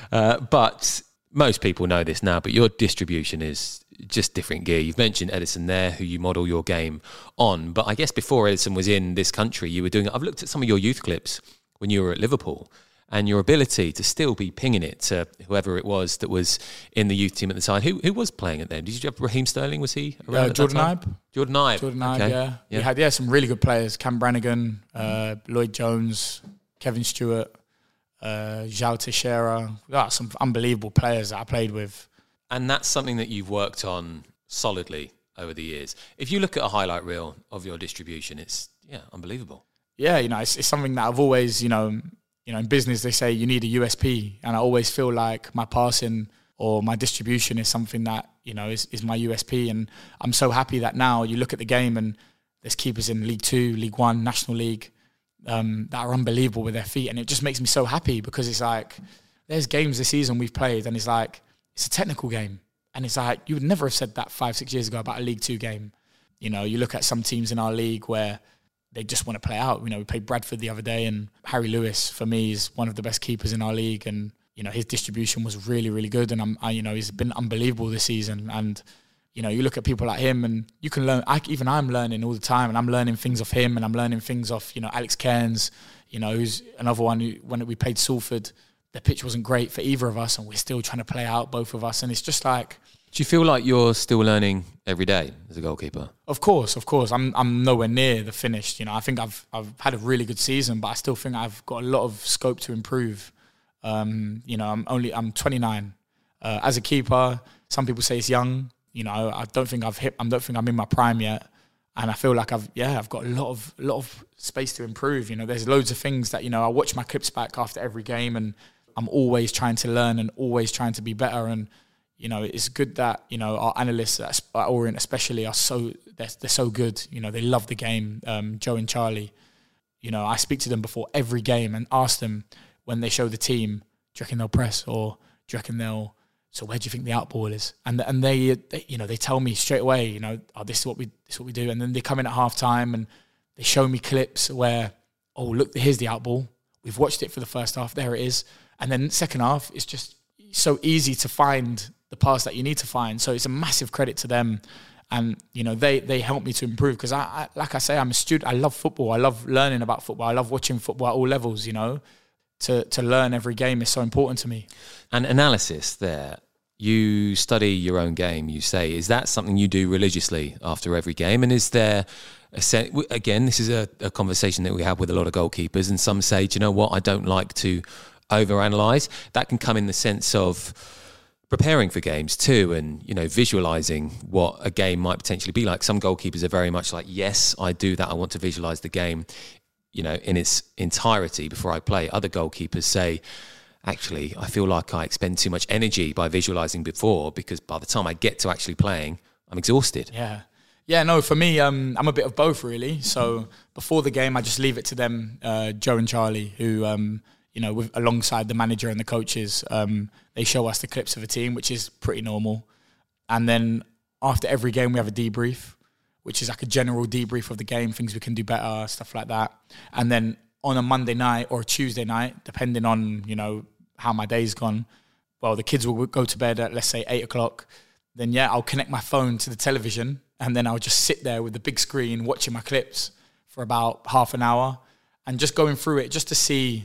But most people know this now, but your distribution is just different gear. You've mentioned Ederson there, who you model your game on. But I guess before Ederson was in this country, you were doing it. I've looked at some of your youth clips when you were at Liverpool, and your ability to still be pinging it to whoever it was that was in the youth team at the time. Who was playing it then? Did you have Raheem Sterling? Was he around Jordan Ibe. Jordan Ibe, okay. Yeah. We had some really good players. Cam Brannigan, Lloyd Jones, Kevin Stewart, João Teixeira. Some unbelievable players that I played with. And that's something that you've worked on solidly over the years. If you look at a highlight reel of your distribution, it's unbelievable. Yeah, it's something that I've always, in business, they say you need a USP. And I always feel like my passing or my distribution is something that, is my USP. And I'm so happy that now you look at the game and there's keepers in League 2, League 1, National League that are unbelievable with their feet. And it just makes me so happy because it's like there's games this season we've played and it's like it's a technical game. And it's like you would never have said that 5-6 years ago about a League 2 game. You look at some teams in our league where they just want to play out. We played Bradford the other day, and Harry Lewis, for me, is one of the best keepers in our league. And, his distribution was really, really good. And, he's been unbelievable this season. And, you look at people like him and you can learn. I'm learning all the time, and I'm learning things off him, and I'm learning things off, Alex Cairns, who's another one who, when we played Salford, the pitch wasn't great for either of us, and we're still trying to play out, both of us. And it's just like... Do you feel like you're still learning every day as a goalkeeper? Of course. I'm nowhere near the finish. I think I've had a really good season, but I still think I've got a lot of scope to improve. I'm 29. As a keeper, some people say it's young. I don't think I'm in my prime yet, and I feel like I've got a lot of space to improve. There's loads of things that I watch my clips back after every game, and I'm always trying to learn and always trying to be better. And it's good that, our analysts at Orient especially are they're so good. They love the game, Joe and Charlie. I speak to them before every game and ask them when they show the team, do you reckon they'll press, or do you reckon so where do you think the outball is? And they tell me straight away, this is what we do. And then they come in at half time and they show me clips where oh, look, here's the out ball. We've watched it for the first half. There it is. And then second half, it's just so easy to find the pass that you need to find. So it's a massive credit to them. And, you know, they help me to improve because, I like I say, I'm a student. I love football. I love learning about football. I love watching football at all levels, you know. To learn every game is so important to me. And analysis there, you study your own game, you say. Is that something you do religiously after every game? And is there, again, this is a conversation that we have with a lot of goalkeepers, and some say, do you know what, I don't like to overanalyze. That can come in the sense of preparing for games too, and, you know, visualizing what a game might potentially be like. Some goalkeepers are very much like, yes, I do that. I want to visualize the game, you know, in its entirety before I play. Other goalkeepers say, actually, I feel like I expend too much energy by visualizing before, because by the time I get to actually playing, I'm exhausted. Yeah, no, for me, I'm a bit of both, really. So before the game, I just leave it to them, Joe and Charlie, who, you know, alongside the manager and the coaches, they show us the clips of the team, which is pretty normal. And then after every game, we have a debrief, which is like a general debrief of the game, things we can do better, stuff like that. And then on a Monday night or a Tuesday night, depending on, you know, how my day's gone, well, the kids will go to bed at, let's say, 8 o'clock. Then, yeah, I'll connect my phone to the television, and then I'll just sit there with the big screen watching my clips for about half an hour and just going through it just to see,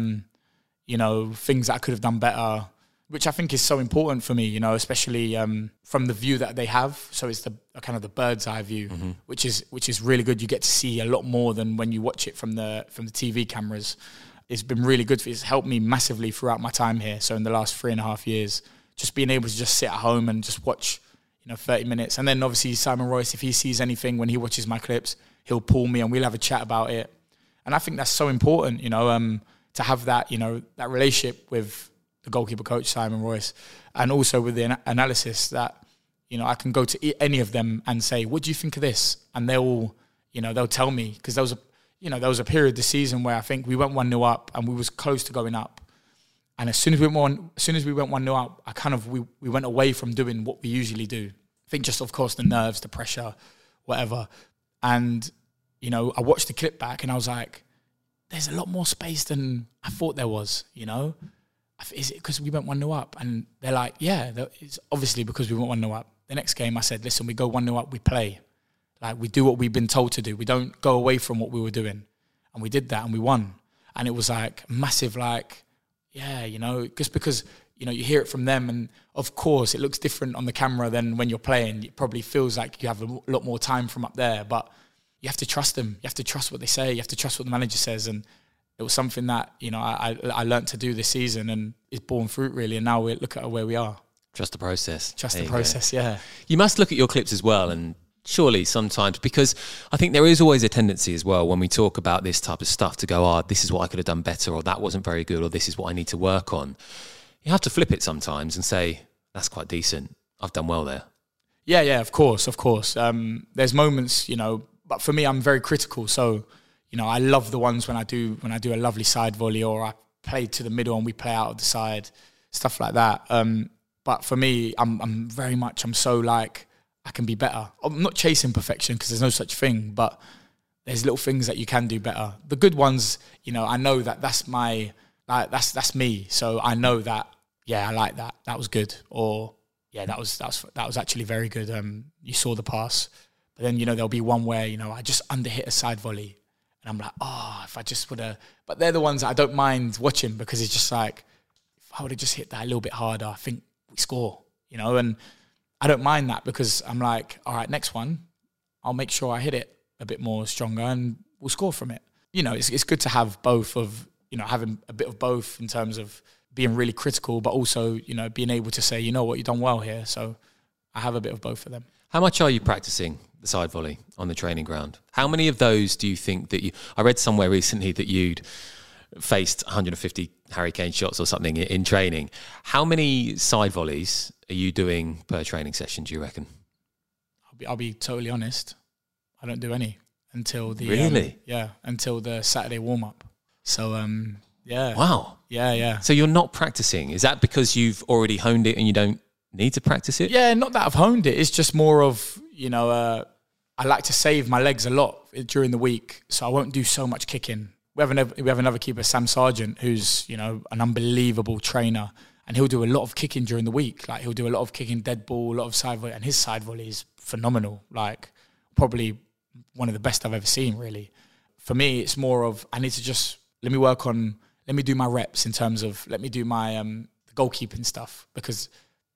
you know, things that I could have done better, which I think is so important for me, you know, especially from the view that they have. So it's the kind of the bird's eye view, which is really good. You get to see a lot more than when you watch it from the TV cameras. It's been really good. It's helped me massively throughout my time here. So in the last 3.5 years, just being able to just sit at home and just watch, you know, 30 minutes. And then obviously Simon Royce, if he sees anything when he watches my clips, he'll pull me and we'll have a chat about it. And I think that's so important, you know, to have that, you know, that relationship with the goalkeeper coach, Simon Royce, and also with the analysis that, you know, I can go to any of them and say, what do you think of this? And they'll tell me, because there was a period this season where I think we went 1-0 up and we was close to going up. And as soon as we went 1-0 up, we went away from doing what we usually do. I think just, of course, the nerves, the pressure, whatever. And, you know, I watched the clip back and I was like, there's a lot more space than I thought there was, you know? Is it because we went 1-0 up? And they're like, yeah, it's obviously because we went 1-0 up. The next game I said, listen, we go 1-0 up, we play. Like, we do what we've been told to do. We don't go away from what we were doing. And we did that and we won. And it was like massive, like, yeah, you know, just because, you know, you hear it from them, and of course it looks different on the camera than when you're playing. It probably feels like you have a lot more time from up there, but you have to trust them. You have to trust what they say. You have to trust what the manager says. And it was something that, you know, I learned to do this season, and it's borne fruit really. And now we look at where we are. Trust the process. Trust the process, yeah. You must look at your clips as well, and surely sometimes, because I think there is always a tendency as well when we talk about this type of stuff to go, this is what I could have done better, or that wasn't very good, or this is what I need to work on. You have to flip it sometimes and say, that's quite decent. I've done well there. Yeah, of course. There's moments, you know, but for me, I'm very critical. So, you know, I love the ones when I do a lovely side volley, or I play to the middle and we play out of the side, stuff like that. But for me, I'm so like, I can be better. I'm not chasing perfection because there's no such thing, but there's little things that you can do better. The good ones, you know, I know that that's me. So I know that, yeah, I like that. That was good. Or yeah, that was actually very good. You saw the pass. But then, you know, there'll be one where, you know, I just underhit a side volley and I'm like, if I just would have, but they're the ones that I don't mind watching, because it's just like, if I would have just hit that a little bit harder, I think we score, you know. And I don't mind that, because I'm like, all right, next one, I'll make sure I hit it a bit more stronger and we'll score from it. You know, it's good to have both of, you know, having a bit of both in terms of being really critical, but also, you know, being able to say, you know what, you've done well here. So I have a bit of both of them. How much are you practicing the side volley on the training ground? How many of those do you think that I read somewhere recently that you'd faced 150 Harry Kane shots or something in training. How many side volleys are you doing per training session, do you reckon? I'll be totally honest. I don't do any until the... Really? Until the Saturday warm-up. So, yeah. Wow. Yeah. So you're not practicing. Is that because you've already honed it and you don't need to practice it? Yeah, not that I've honed it. It's just more of, you know, I like to save my legs a lot during the week, so I won't do so much kicking we have another keeper, Sam Sargent, who's, you know, an unbelievable trainer, and he'll do a lot of kicking during the week. Like, he'll do a lot of kicking, dead ball, a lot of side volley, and his side volley is phenomenal. Like, probably one of the best I've ever seen, really. For me, it's more of, I need to just, let me do my reps in terms of, let me do my goalkeeping stuff, because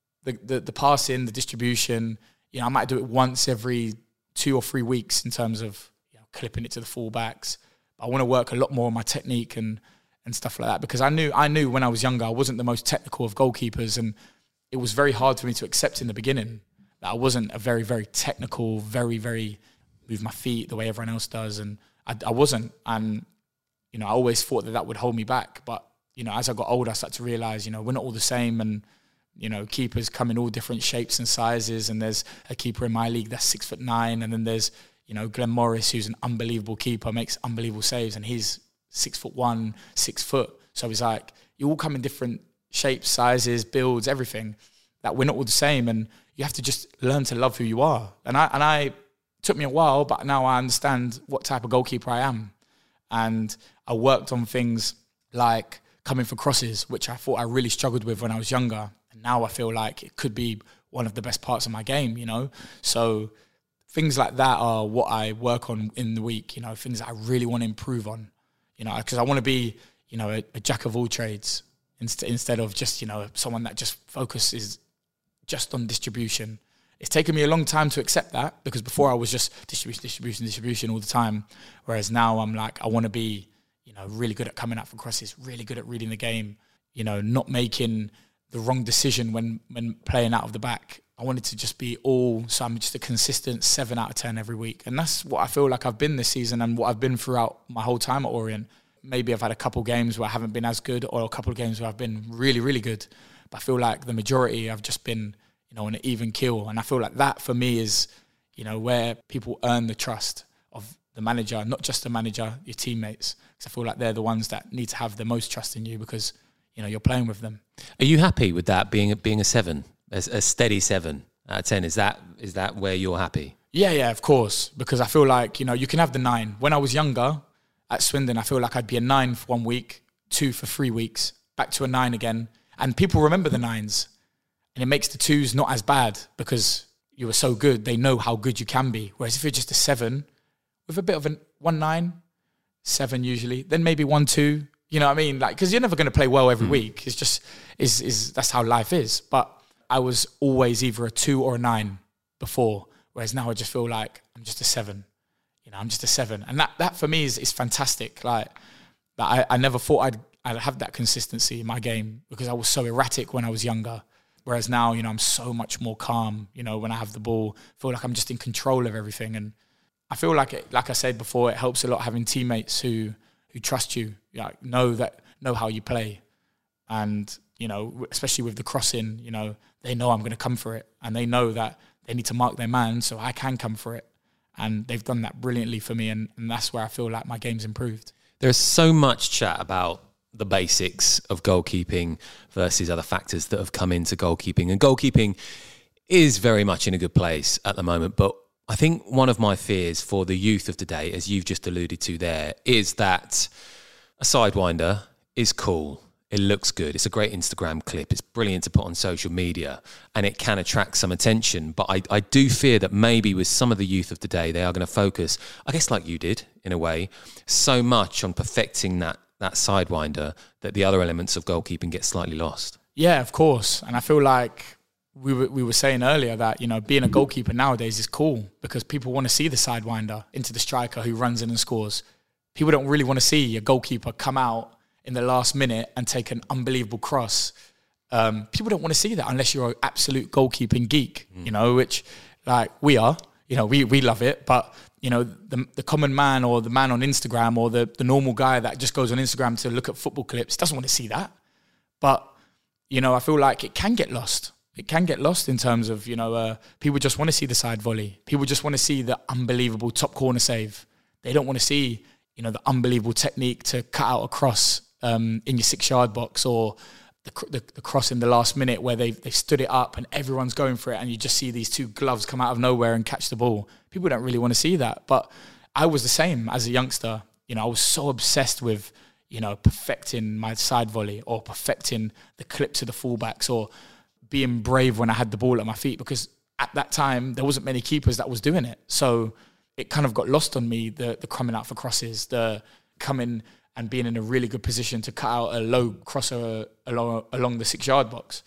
the passing, the distribution, you know, I might do it once every 2 or 3 weeks in terms of, you know, clipping it to the fullbacks. But I want to work a lot more on my technique and stuff like that, because I knew when I was younger I wasn't the most technical of goalkeepers, and it was very hard for me to accept in the beginning that I wasn't a very, very technical, very, very move my feet the way everyone else does, and I wasn't. And, you know, I always thought that would hold me back. But, you know, as I got older, I started to realise, you know, we're not all the same, and, you know, keepers come in all different shapes and sizes, and there's a keeper in my league that's 6'9", and then there's, you know, Glenn Morris, who's an unbelievable keeper, makes unbelievable saves, and he's 6'1", 6 foot. So it's like, you all come in different shapes, sizes, builds, everything, that we're not all the same, and you have to just learn to love who you are. And I it took me a while, but now I understand what type of goalkeeper I am. And I worked on things like coming for crosses, which I thought I really struggled with when I was younger. And now I feel like it could be one of the best parts of my game, you know? So things like that are what I work on in the week, you know, things that I really want to improve on, you know, because I want to be, you know, a jack of all trades instead of just, you know, someone that just focuses just on distribution. It's taken me a long time to accept that, because before I was just distribution all the time. Whereas now I'm like, I want to be, you know, really good at coming out for crosses, really good at reading the game, you know, not making the wrong decision when playing out of the back. I wanted to just be so I'm just a consistent 7 out of 10 every week. And that's what I feel like I've been this season, and what I've been throughout my whole time at Orient. Maybe I've had a couple games where I haven't been as good, or a couple of games where I've been really, really good. But I feel like the majority I've just been, you know, on an even keel. And I feel like that for me is, you know, where people earn the trust of the manager, not just the manager, your teammates. Because I feel like they're the ones that need to have the most trust in you, because, you know, you're playing with them. Are you happy with that being a 7, a steady 7 out of 10? Is that where you're happy? Yeah, of course. Because I feel like, you know, you can have the 9. When I was younger at Swindon, I feel like I'd be a 9 for 1 week, 2 for 3 weeks, back to a 9 again. And people remember the 9s. And it makes the 2s not as bad, because you were so good, they know how good you can be. Whereas if you're just a 7, with a bit of a 1-9, 7 usually, then maybe 1-2, you know what I mean? Like, because you're never going to play well every week. It's just, that's how life is. But I was always either a 2 or a 9 before, whereas now I just feel like I'm just a 7. You know, I'm just a 7. And that for me is fantastic. Like, that I never thought I'd have that consistency in my game, because I was so erratic when I was younger. Whereas now, you know, I'm so much more calm, you know, when I have the ball. I feel like I'm just in control of everything. And I feel like like I said before, it helps a lot having teammates who trust you, like, know how you play. And, you know, especially with the crossing, you know, they know I'm going to come for it. And they know that they need to mark their man so I can come for it. And they've done that brilliantly for me. And that's where I feel like my game's improved. There's so much chat about the basics of goalkeeping versus other factors that have come into goalkeeping. And goalkeeping is very much in a good place at the moment. But I think one of my fears for the youth of today, as you've just alluded to there, is that a sidewinder is cool. It looks good. It's a great Instagram clip. It's brilliant to put on social media, and it can attract some attention. But I do fear that maybe with some of the youth of today, they are going to focus, I guess like you did in a way, so much on perfecting that sidewinder that the other elements of goalkeeping get slightly lost. Yeah, of course. And I feel like we were saying earlier that, you know, being a goalkeeper nowadays is cool, because people want to see the sidewinder into the striker who runs in and scores. People don't really want to see a goalkeeper come out in the last minute and take an unbelievable cross. People don't want to see that unless you're an absolute goalkeeping geek, you know, which, like, we are. You know, we love it, but, you know, the common man, or the man on Instagram, or the normal guy that just goes on Instagram to look at football clips, doesn't want to see that. But, you know, I feel like it can get lost. It can get lost in terms of, you know, people just want to see the side volley. People just want to see the unbelievable top corner save. They don't want to see, you know, the unbelievable technique to cut out a cross in your 6-yard box, or the cross in the last minute where they've stood it up and everyone's going for it, and you just see these 2 gloves come out of nowhere and catch the ball. People don't really want to see that. But I was the same as a youngster. I was so obsessed with, perfecting my side volley or perfecting the clip to the fullbacks or being brave when I had the ball at my feet, because at that time there wasn't many keepers that was doing it. So it kind of got lost on me, the coming out for crosses, the coming and being in a really good position to cut out a low crosser along the 6-yard box.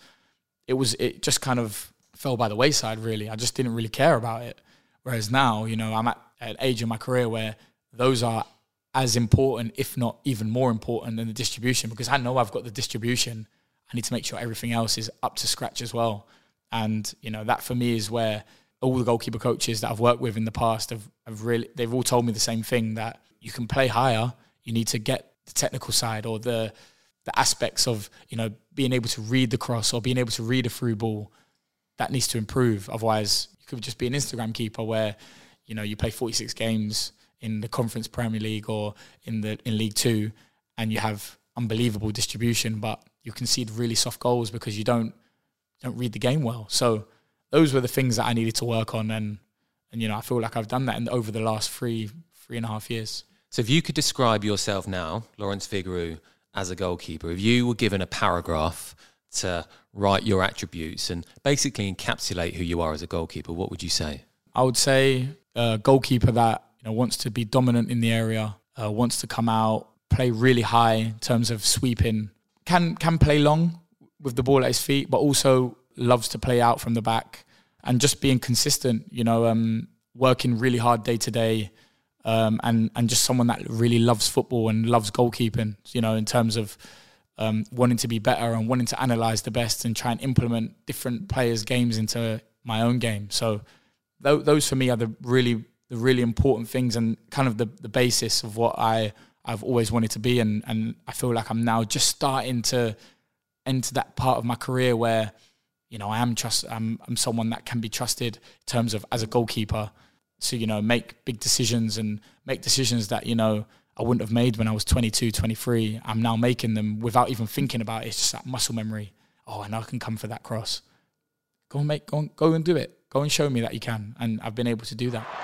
It just kind of fell by the wayside, really. I just didn't really care about it. Whereas now, I'm at an age in my career where those are as important, if not even more important than the distribution, because I know I've got the distribution. I need to make sure everything else is up to scratch as well. And, that for me is where all the goalkeeper coaches that I've worked with in the past they've all told me the same thing, that you can play higher. You need to get the technical side or the aspects of, being able to read the cross or being able to read a through ball. That needs to improve. Otherwise, you could just be an Instagram keeper where, you play 46 games in the Conference Premier League or in League 2 and you have unbelievable distribution, but you concede really soft goals because you don't read the game well. So those were the things that I needed to work on, and I feel like I've done that over the last 3.5 years. So if you could describe yourself now, Lawrence Vigouroux, as a goalkeeper, if you were given a paragraph to write your attributes and basically encapsulate who you are as a goalkeeper, what would you say? I would say a goalkeeper that wants to be dominant in the area, wants to come out, play really high in terms of sweeping, can play long with the ball at his feet, but also loves to play out from the back and just being consistent, working really hard day to day, and just someone that really loves football and loves goalkeeping, in terms of wanting to be better and wanting to analyse the best and try and implement different players' games into my own game. So those for me are the really important things and kind of the basis of what I've always wanted to be. And I feel like I'm now just starting to enter that part of my career where, I'm someone that can be trusted in terms of as a goalkeeper to, make big decisions and make decisions that, I wouldn't have made when I was 22, 23. I'm now making them without even thinking about it. It's just that muscle memory. Oh, I know I can come for that cross. Go and do it. Go and show me that you can. And I've been able to do that.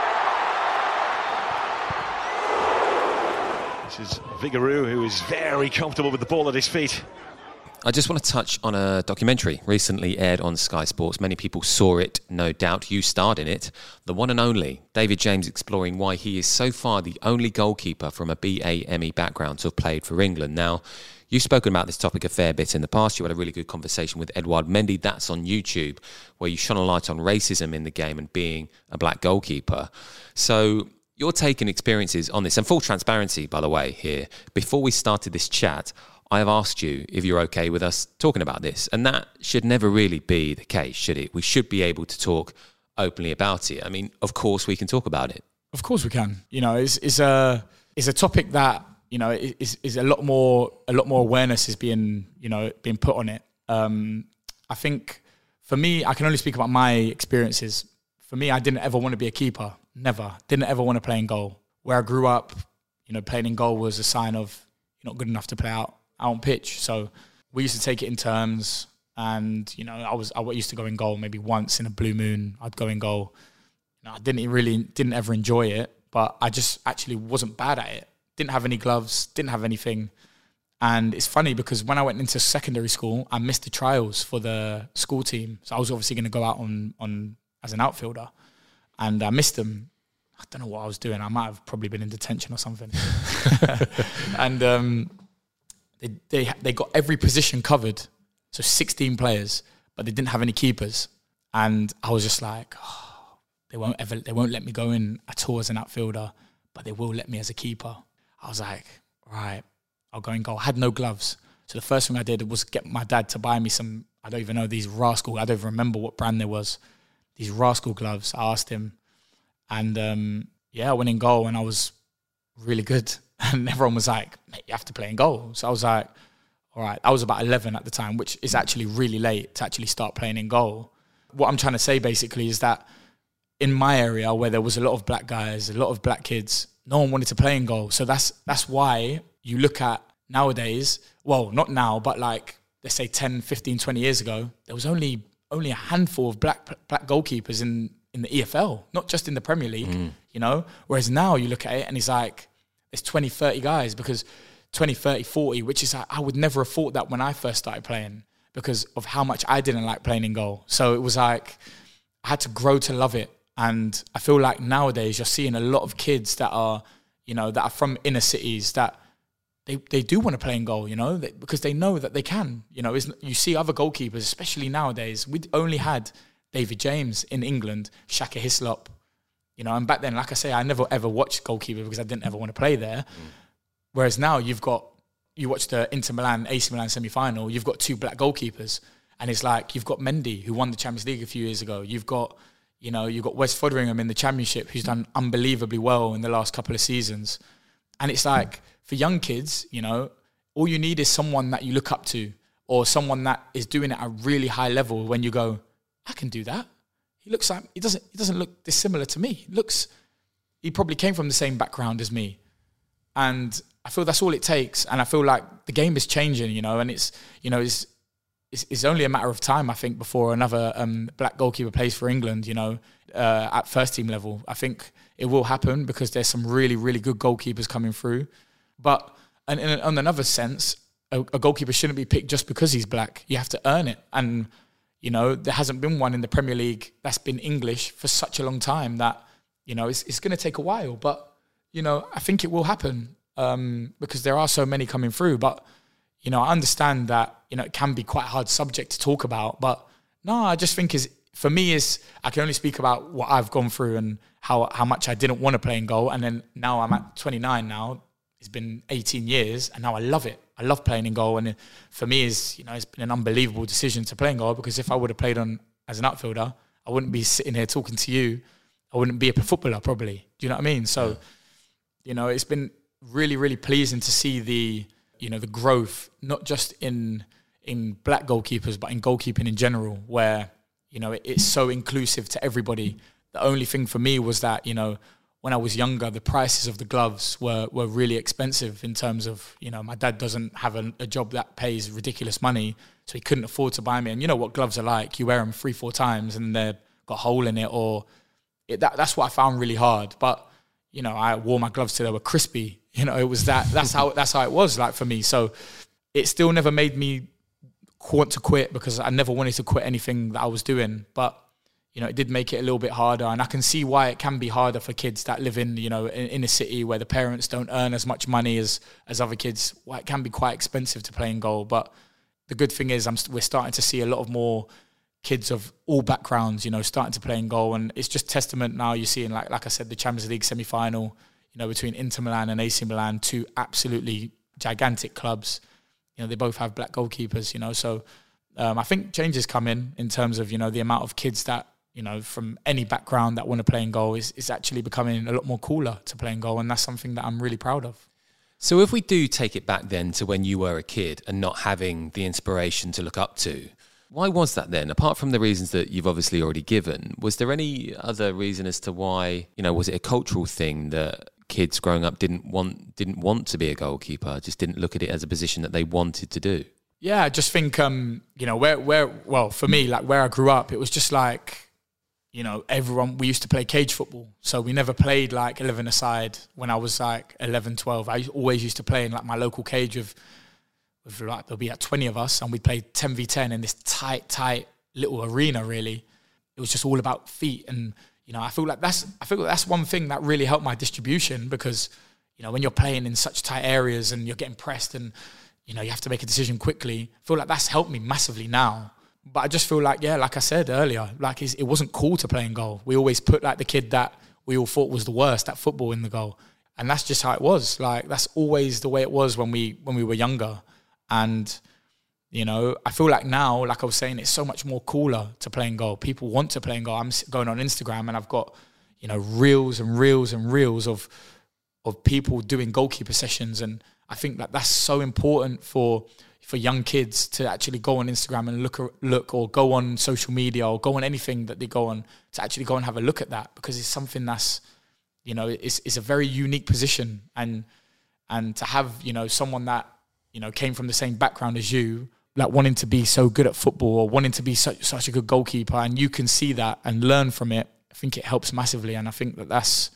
This is Vigouroux, who is very comfortable with the ball at his feet. I just want to touch on a documentary recently aired on Sky Sports. Many people saw it, no doubt. You starred in it. The one and only David James, exploring why he is so far the only goalkeeper from a BAME background to have played for England. Now, you've spoken about this topic a fair bit in the past. You had a really good conversation with Edouard Mendy. That's on YouTube, where you shone a light on racism in the game and being a black goalkeeper. So your take and experiences on this, and full transparency, by the way, here, before we started this chat, I have asked you if you're okay with us talking about this, and that should never really be the case, should it? We should be able to talk openly about it. I mean, of course we can talk about it. Of course we can. It's a topic that, is a lot more awareness is being put on it. I think for me, I can only speak about my experiences. For me, I didn't ever want to be a keeper. Never. Didn't ever want to play in goal. Where I grew up, playing in goal was a sign of you're not good enough to play out on pitch. So we used to take it in turns, and I used to go in goal maybe once in a blue moon. I'd go in goal. I didn't ever enjoy it, but I just actually wasn't bad at it. Didn't have any gloves, didn't have anything. And it's funny because when I went into secondary school, I missed the trials for the school team. So I was obviously going to go out on as an outfielder, and I missed them. I don't know what I was doing. I might have probably been in detention or something. And they got every position covered, so 16 players, but they didn't have any keepers. And I was just like, they won't let me go in at all as an outfielder, but they will let me as a keeper. I was like, right, I'll go in goal. I had no gloves. So the first thing I did was get my dad to buy me some, I don't even know, these Rascal, I don't even remember what brand there was, these Rascal gloves. I asked him. And I went in goal and I was really good. And everyone was like, mate, you have to play in goal. So I was like, all right. I was about 11 at the time, which is actually really late to actually start playing in goal. What I'm trying to say basically is that in my area where there was a lot of black guys, a lot of black kids, no one wanted to play in goal. So that's why you look at nowadays, well, not now, but like, let's say 10, 15, 20 years ago, there was only a handful of black goalkeepers in the EFL, not just in the Premier League, Whereas now you look at it and it's like, there's 20, 30 guys, because 20, 30, 40, which is, I would never have thought that when I first started playing because of how much I didn't like playing in goal. So it was like, I had to grow to love it. And I feel like nowadays you're seeing a lot of kids that are, that are from inner cities that they do want to play in goal, because they know that they can. You see other goalkeepers, especially nowadays. We only had David James in England, Shaka Hislop, and back then, like I say, I never ever watched goalkeeper because I didn't ever want to play there. Whereas now you watch the Inter Milan, AC Milan semi-final, you've got 2 black goalkeepers. And it's like, you've got Mendy, who won the Champions League a few years ago. You've got Wes Foderingham in the Championship, who's done unbelievably well in the last couple of seasons. And it's like, for young kids, all you need is someone that you look up to, or someone that is doing it at a really high level when you go, I can do that. He doesn't look dissimilar to me. He probably came from the same background as me. And I feel that's all it takes. And I feel like the game is changing, and it's only a matter of time, I think, before another black goalkeeper plays for England, at first team level. I think it will happen because there's some really, really good goalkeepers coming through. But on another sense, a goalkeeper shouldn't be picked just because he's black. You have to earn it. And, there hasn't been one in the Premier League that's been English for such a long time that, it's going to take a while. But, I think it will happen because there are so many coming through. But, I understand that, it can be quite a hard subject to talk about. But no, I just think for me, I can only speak about what I've gone through and how much I didn't want to play in goal. And then now I'm at 29 now. It's been 18 years and now I love it. I love playing in goal. And for me, it's been an unbelievable decision to play in goal, because if I would have played as an outfielder, I wouldn't be sitting here talking to you. I wouldn't be a footballer probably. Do you know what I mean? So, it's been really, really pleasing to see the growth, not just in black goalkeepers, but in goalkeeping in general, where, it's so inclusive to everybody. The only thing for me was that, when I was younger, the prices of the gloves were really expensive in terms of, my dad doesn't have a job that pays ridiculous money, so he couldn't afford to buy me. And you know what gloves are like. You wear them 3-4 times and they've got a hole in it, that's what I found really hard. But, I wore my gloves till they were crispy. It was that's how it was like for me. So it still never made me want to quit, because I never wanted to quit anything that I was doing. But, it did make it a little bit harder. And I can see why it can be harder for kids that live in a city where the parents don't earn as much money as other kids. Why it can be quite expensive to play in goal. But the good thing is we're starting to see a lot of more kids of all backgrounds, starting to play in goal. And it's just testament now you're seeing, like I said, the Champions League semi-final, between Inter Milan and AC Milan, 2 absolutely gigantic clubs. They both have black goalkeepers, So I think changes come in terms of, the amount of kids that, from any background that want to play in goal is actually becoming a lot more cooler to play in goal. And that's something that I'm really proud of. So if we do take it back then to when you were a kid and not having the inspiration to look up to, why was that then? Apart from the reasons that you've obviously already given, was there any other reason as to why, was it a cultural thing that kids growing up didn't want to be a goalkeeper, just didn't look at it as a position that they wanted to do? Yeah, I just think, well, for me, like where I grew up, it was just like, everyone, we used to play cage football. So we never played like 11-a-side when I was like 11, 12. I always used to play in like my local cage with like, there'll be like 20 of us, and we'd play 10v10 in this tight little arena, really. It was just all about feet. And, I feel like that's one thing that really helped my distribution, because, when you're playing in such tight areas and you're getting pressed and, you have to make a decision quickly, I feel like that's helped me massively now. But I just feel like, like I said earlier, like it wasn't cool to play in goal. We always put like the kid that we all thought was the worst at football in the goal. And that's just how it was. Like, that's always the way it was when we were younger. And, I feel like now, like I was saying, it's so much more cooler to play in goal. People want to play in goal. I'm going on Instagram and I've got, reels and reels and reels of people doing goalkeeper sessions. And I think that that's so important for young kids to actually go on Instagram and look or go on social media or go on anything that they go on, to actually go and have a look at that, because it's something that's, it's a very unique position. And to have, someone that, came from the same background as you, like wanting to be so good at football or wanting to be such a good goalkeeper, and you can see that and learn from it, I think it helps massively. And I think that's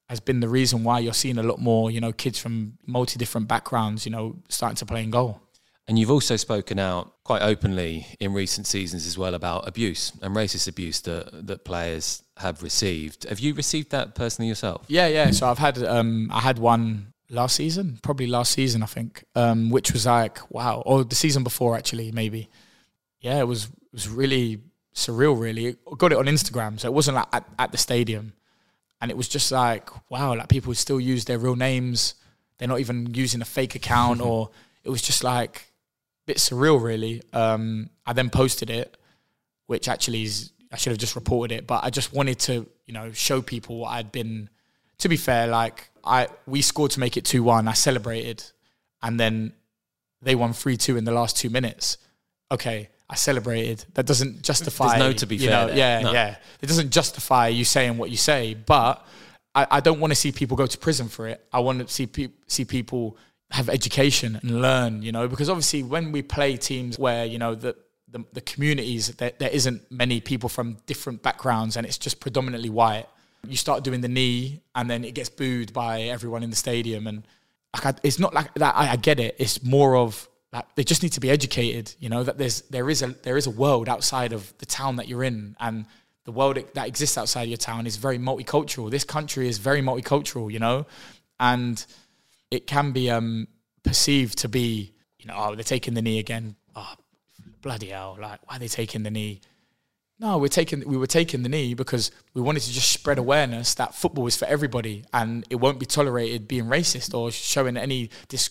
has been the reason why you're seeing a lot more, kids from different backgrounds, starting to play in goal. And you've also spoken out quite openly in recent seasons as well about abuse and racist abuse that players have received. Have you received that personally yourself? Yeah. So I had one last season, I think, which was like, wow, or the season before actually, maybe. Yeah, it was really surreal, really. I got it on Instagram, so it wasn't like at the stadium. And it was just like, wow, like people still use their real names. They're not even using a fake account, or it was just like a bit surreal, really. I then posted it, which actually I should have just reported it, but I just wanted to, show people what I'd been. To be fair, like we scored to make it 2-1. I celebrated, and then they won 3-2 in the last 2 minutes. Okay, I celebrated. That doesn't justify. There's no to be fair. Yeah. It doesn't justify you saying what you say, but I don't want to see people go to prison for it. I want to see people have education and learn, because obviously when we play teams where, the communities, there isn't many people from different backgrounds and it's just predominantly white, you start doing the knee and then it gets booed by everyone in the stadium. And it's not like that. I get it. It's more of like they just need to be educated, that there is a world outside of the town that you're in, and the world that exists outside your town is very multicultural. This country is very multicultural, and it can be perceived to be, oh, they're taking the knee again. Oh, bloody hell! Like, why are they taking the knee? No, we were taking the knee because we wanted to just spread awareness that football is for everybody and it won't be tolerated being racist or shouting any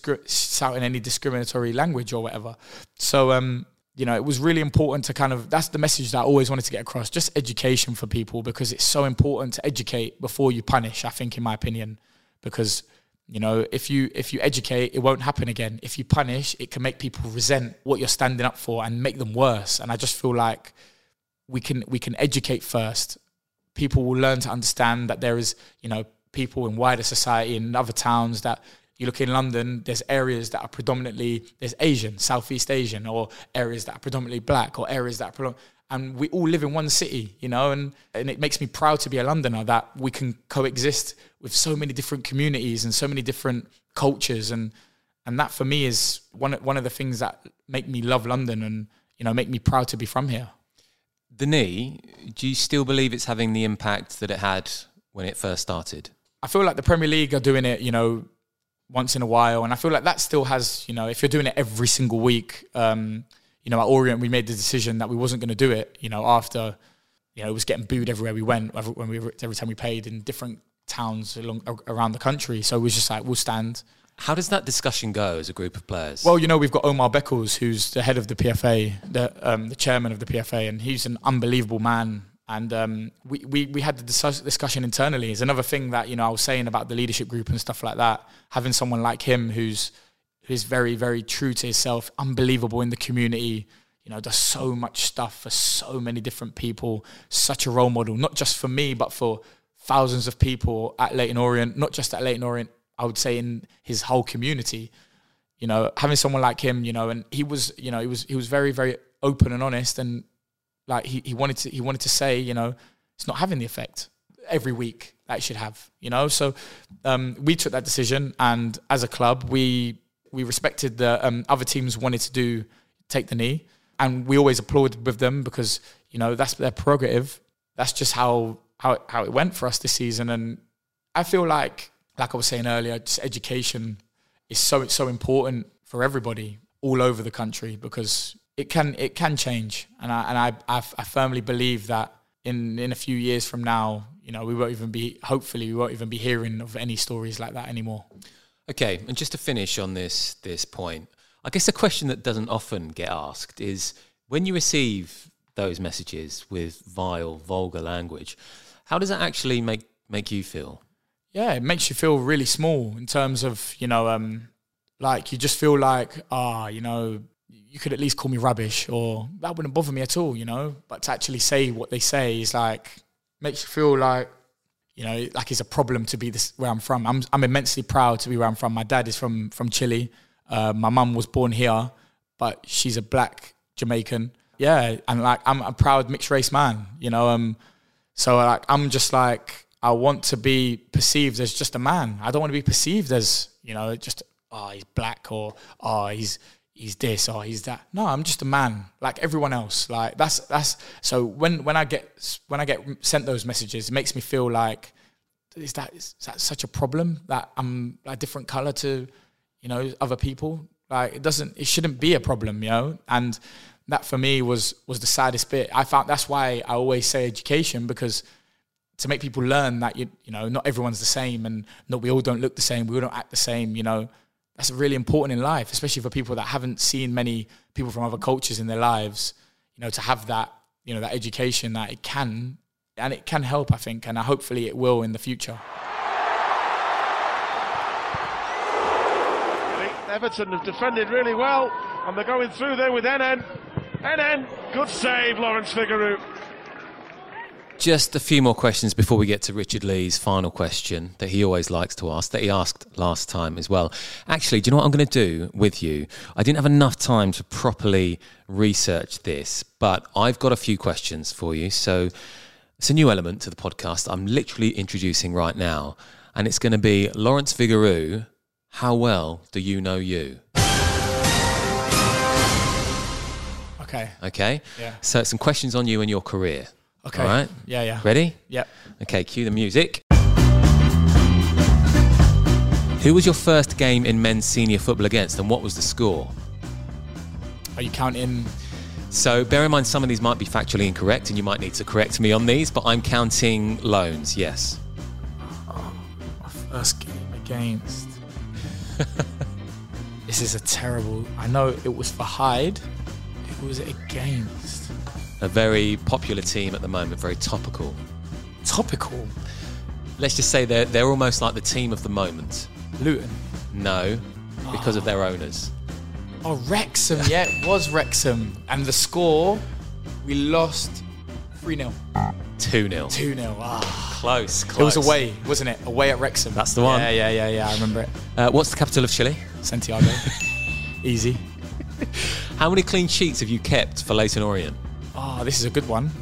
discriminatory language or whatever. So, it was really important to that's the message that I always wanted to get across, just education for people, because it's so important to educate before you punish, I think, in my opinion, because, if you educate, it won't happen again. If you punish, it can make people resent what you're standing up for and make them worse. And I just feel like we can educate first. People will learn to understand that there is, people in wider society in other towns that you look in London, there's areas that are predominantly, there's Asian, Southeast Asian, or areas that are predominantly black, or areas that are and we all live in one city, and it makes me proud to be a Londoner that we can coexist with so many different communities and so many different cultures. And that for me is one of the things that make me love London and, make me proud to be from here. The knee, do you still believe it's having the impact that it had when it first started? I feel like the Premier League are doing it, once in a while. And I feel like that still has, if you're doing it every single week, at Orient, we made the decision that we wasn't going to do it, after, it was getting booed everywhere we went, every time we played in different towns around the country. So it was just like, we'll stand. How does that discussion go as a group of players? Well, we've got Omar Beckles, who's the head of the PFA, the chairman of the PFA, and he's an unbelievable man. And we had the discussion internally. It's another thing that, I was saying about the leadership group and stuff like that. Having someone like him who's very, very true to himself, unbelievable in the community, does so much stuff for so many different people, such a role model, not just for me, but for thousands of people at Leyton Orient, not just at Leyton Orient, I would say in his whole community. Having someone like him, and he was very, very open and honest, and like he wanted to say, it's not having the effect every week that it should have, So we took that decision, and as a club, we respected the other teams wanted to take the knee, and we always applauded with them because that's their prerogative. That's just how it went for us this season, and I feel like I was saying earlier, just education is so important for everybody all over the country, because it can change, and I firmly believe that in a few years from now, we won't even be hearing of any stories like that anymore. Okay, and just to finish on this point, I guess a question that doesn't often get asked is, when you receive those messages with vile, vulgar language, how does that actually make you feel? Yeah, it makes you feel really small in terms of, like you just feel like, you could at least call me rubbish, or that wouldn't bother me at all, But to actually say what they say is like, makes you feel like, like it's a problem to be this where I'm from. I'm immensely proud to be where I'm from. My dad is from Chile. My mum was born here, but she's a black Jamaican. Yeah, and like I'm a proud mixed race man, So like I'm just like, I want to be perceived as just a man. I don't want to be perceived as, just, he's black, or, he's this, or he's that. No, I'm just a man, like everyone else. Like that's. So when I get sent those messages, it makes me feel like, is that such a problem that I'm a different color to, other people? Like it shouldn't be a problem, And that for me was the saddest bit. I found that's why I always say education, because to make people learn that not everyone's the same, and we all don't look the same, we all don't act the same. That's really important in life, especially for people that haven't seen many people from other cultures in their lives. To have that that education, that it can help, I think, and hopefully it will in the future. Everton have defended really well, and they're going through there with NN. NN, good save, Lawrence Vigouroux. Just a few more questions before we get to Richard Lee's final question that he always likes to ask, that he asked last time as well. Actually, do you know what I'm going to do with you? I didn't have enough time to properly research this, but I've got a few questions for you. So it's a new element to the podcast I'm literally introducing right now, and it's going to be Lawrence Vigouroux, how well do you know you? Okay? Yeah. So some questions on you and your career. Okay. All right? Yeah. Ready? Yep. Okay, cue the music. Who was your first game in men's senior football against, and what was the score? Are you counting? So bear in mind some of these might be factually incorrect, and you might need to correct me on these, but I'm counting loans, yes. My first game against... This is a terrible... I know it was for Hyde. Who was it against? A very popular team at the moment, very topical. Topical? Let's just say they're almost like the team of the moment. Luton? No, because of their owners. Oh, Wrexham, yeah, it was Wrexham. And the score, we lost 3-0. 2-0. 2-0, Close. It was away, wasn't it? Away at Wrexham. That's the one. Yeah, I remember it. What's the capital of Chile? Santiago. Easy. How many clean sheets have you kept for Leyton Orient? Oh, this is a good one.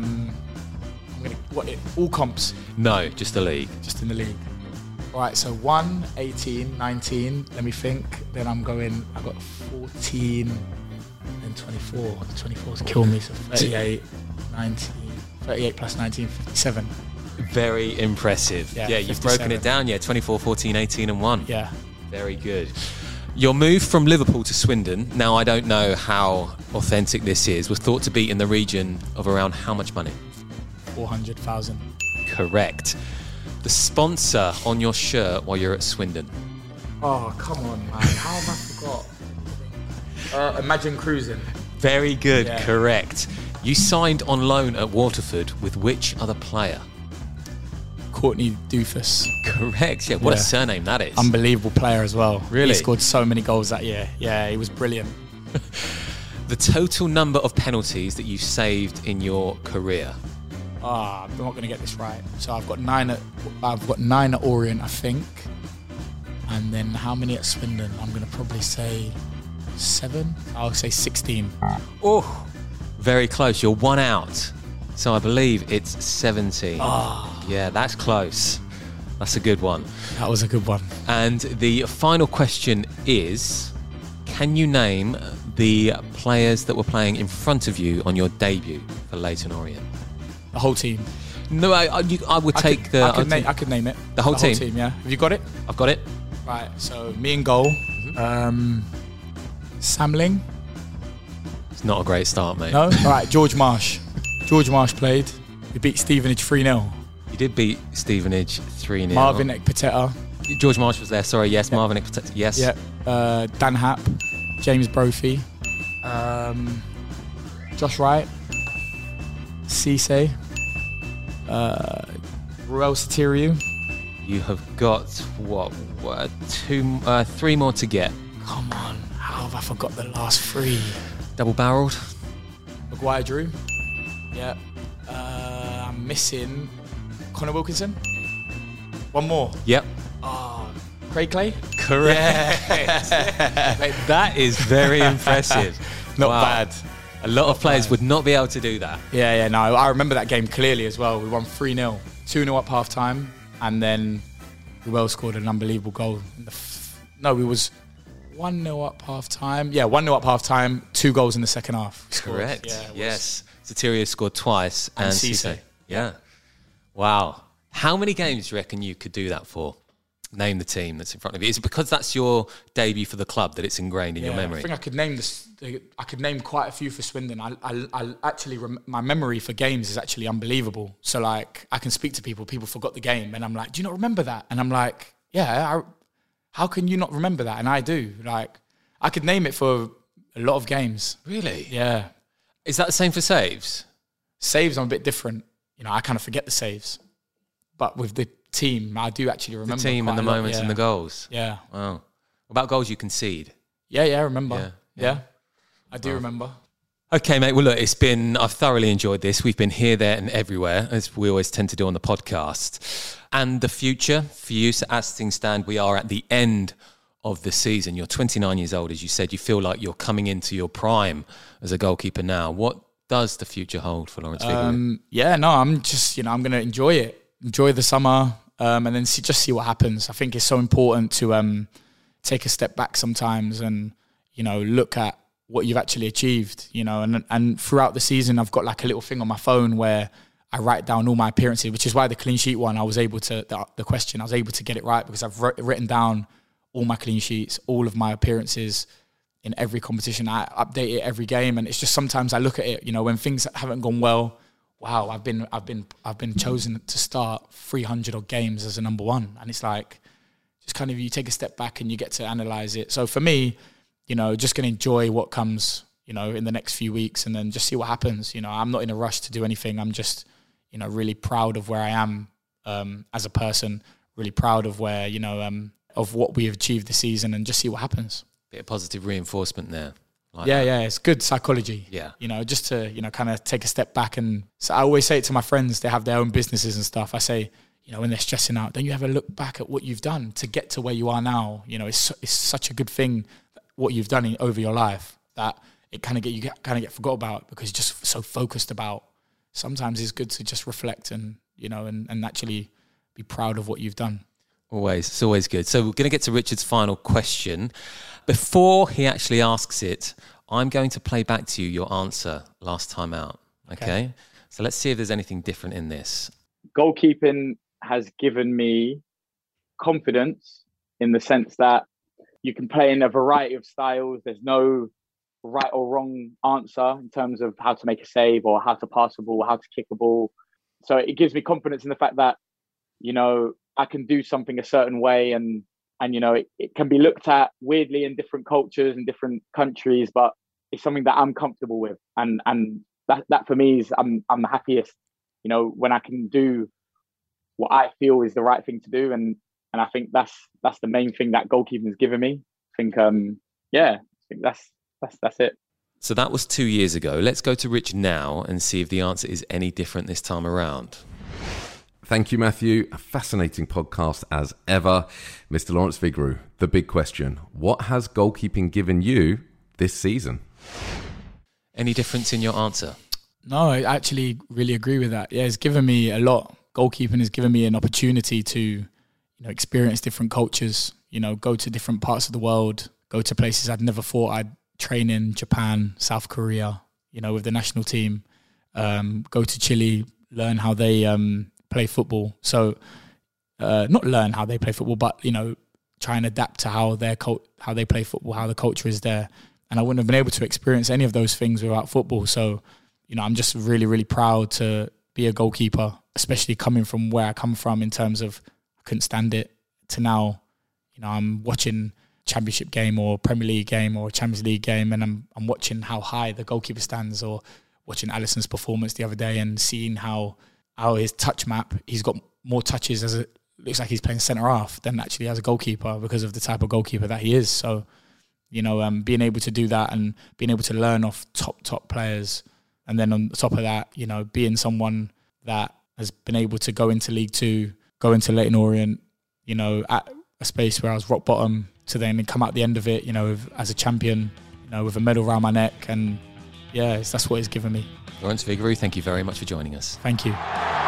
All comps? No, just the league. Just in the league. All right, so 1, 18, 19, let me think. Then I've got 14, and 24. 24's kill me, so 38, 19, 38 plus 19, 57. Very impressive. Yeah, you've 57. broken it down. Yeah, 24, 14, 18 and 1. Yeah. Very good. Your move from Liverpool to Swindon, now I don't know how authentic this is, was thought to be in the region of around how much money? 400,000. Correct. The sponsor on your shirt while you're at Swindon? Oh, come on, man. How have I forgot? Imagine Cruising. Very good, Yeah. Correct. You signed on loan at Waterford with which other player? Courtney Doofus. Correct, yeah. What a surname that is. Unbelievable player as well. Really? He scored so many goals that year. Yeah, he was brilliant. The total number of penalties that you saved in your career? I'm not going to get this right. So I've got 9 at Orient, I think. And then how many at Swindon? I'm going to probably say 7. I'll say 16. Oh, very close. You're 1 out. So I believe it's 17. Yeah, that's close. That's a good one. That was a good one. And the final question is, can you name the players that were playing in front of you on your debut for Leyton Orient? The whole team. No, I would take the... I could name it. The whole team? Yeah. Have you got it? I've got it. Right, so me in goal. Sam Ling. It's not a great start, mate. No? All right, George Marsh. George Marsh played. We beat Stevenage 3-0. You did beat Stevenage 3-0. Marvin Ekpateta. George Marsh was there, sorry, yes. Yep. Marvin Ekpateta, yes. Yeah. Dan Happ. James Brophy. Josh Wright. Cisse. Ruel Satiriou. You have got, 3 more to get. Come on, how have I forgot the last 3? Double-barrelled. Maguire Drew. Yeah. I'm missing Connor Wilkinson. 1 more. Yep. Craig Clay. Correct. Mate, that is very impressive. Not bad. A lot of players would not be able to do that. Yeah, no. I remember that game clearly as well. We won 3-0 2-0 up half time, and then Ruel scored an unbelievable goal. We was 1-0 up half time. Yeah, 1-0 up half time, 2 goals in the second half. Correct. Yeah, yes. Sotirio scored twice. And Cisse. Yeah. Wow. How many games do you reckon you could do that for? Name the team that's in front of you. Is it because that's your debut for the club that it's ingrained in your memory? I think I could name this. I could name quite a few for Swindon. I actually my memory for games is actually unbelievable. So like I can speak to people. People forgot the game, and I'm like, "Do you not remember that?" And I'm like, "Yeah. How can you not remember that?" And I do. Like I could name it for a lot of games. Really? Yeah. Is that the same for saves? Saves, I'm a bit different. I kind of forget the saves, but with the team, I do actually remember the team and the moments and the goals. Yeah. Wow. What about goals you concede? Yeah, I remember. Yeah. I do remember. Okay, mate. Well, look, I've thoroughly enjoyed this. We've been here, there and everywhere, as we always tend to do on the podcast. And the future for you, so as things stand, we are at the end of the season. You're 29 years old, as you said. You feel like you're coming into your prime as a goalkeeper now. What does the future hold for Lawrence Vigouroux? I'm just, I'm going to enjoy it. Enjoy the summer. And then see what happens. I think it's so important to take a step back sometimes and, look at what you've actually achieved, and throughout the season, I've got like a little thing on my phone where I write down all my appearances, which is why the clean sheet one, I was able to get it right because I've written down all my clean sheets, all of my appearances in every competition. I update it every game. And it's just sometimes I look at it, when things haven't gone well, wow, I've been chosen to start 300 odd games as a number one. And it's like, just kind of, you take a step back and you get to analyze it. So for me, just going to enjoy what comes, in the next few weeks and then just see what happens. I'm not in a rush to do anything. I'm just, really proud of where I am as a person, really proud of where, of what we have achieved this season and just see what happens. Bit of positive reinforcement there. It's good psychology. Yeah. Just to, kind of take a step back. And so I always say it to my friends, they have their own businesses and stuff. I say, when they're stressing out, then you have a look back at what you've done to get to where you are now. It's such a good thing, what you've done over your life, that it kind of get forgot about because you're just so focused about. Sometimes it's good to just reflect and, and actually be proud of what you've done. It's always good. So we're going to get to Richard's final question. Before he actually asks it, I'm going to play back to you your answer last time out. Okay? So let's see if there's anything different in this. Goalkeeping has given me confidence in the sense that you can play in a variety of styles. There's no right or wrong answer in terms of how to make a save or how to pass a ball, how to kick a ball. So it gives me confidence in the fact that, I can do something a certain way and it can be looked at weirdly in different cultures and different countries, but it's something that I'm comfortable with. And that for me is I'm the happiest, when I can do what I feel is the right thing to do. And I think that's the main thing that goalkeeping has given me. I think that's it. So that was 2 years ago. Let's go to Rich now and see if the answer is any different this time around. Thank you, Matthew. A fascinating podcast as ever. Mr. Lawrence Vigouroux, the big question. What has goalkeeping given you this season? Any difference in your answer? No, I actually really agree with that. Yeah, it's given me a lot. Goalkeeping has given me an opportunity to, experience different cultures, go to different parts of the world, go to places I'd never thought I'd train in, Japan, South Korea, with the national team, go to Chile, learn how they play football. So not learn how they play football, but, try and adapt to how they play football, how the culture is there. And I wouldn't have been able to experience any of those things without football. So, I'm just really, really proud to be a goalkeeper, especially coming from where I come from in terms of I couldn't stand it to now, I'm watching Championship game or Premier League game or Champions League game and I'm watching how high the goalkeeper stands, or watching Alisson's performance the other day and seeing how his touch map, he's got more touches as it looks like he's playing centre half than actually as a goalkeeper because of the type of goalkeeper that he is. So, being able to do that and being able to learn off top players, and then on top of that, being someone that has been able to go into League Two, go into Leyton Orient, at a space where I was rock bottom, to then come out the end of it, as a champion, with a medal around my neck. And that's what it's given me. Lawrence Vigouroux, thank you very much for joining us. Thank you.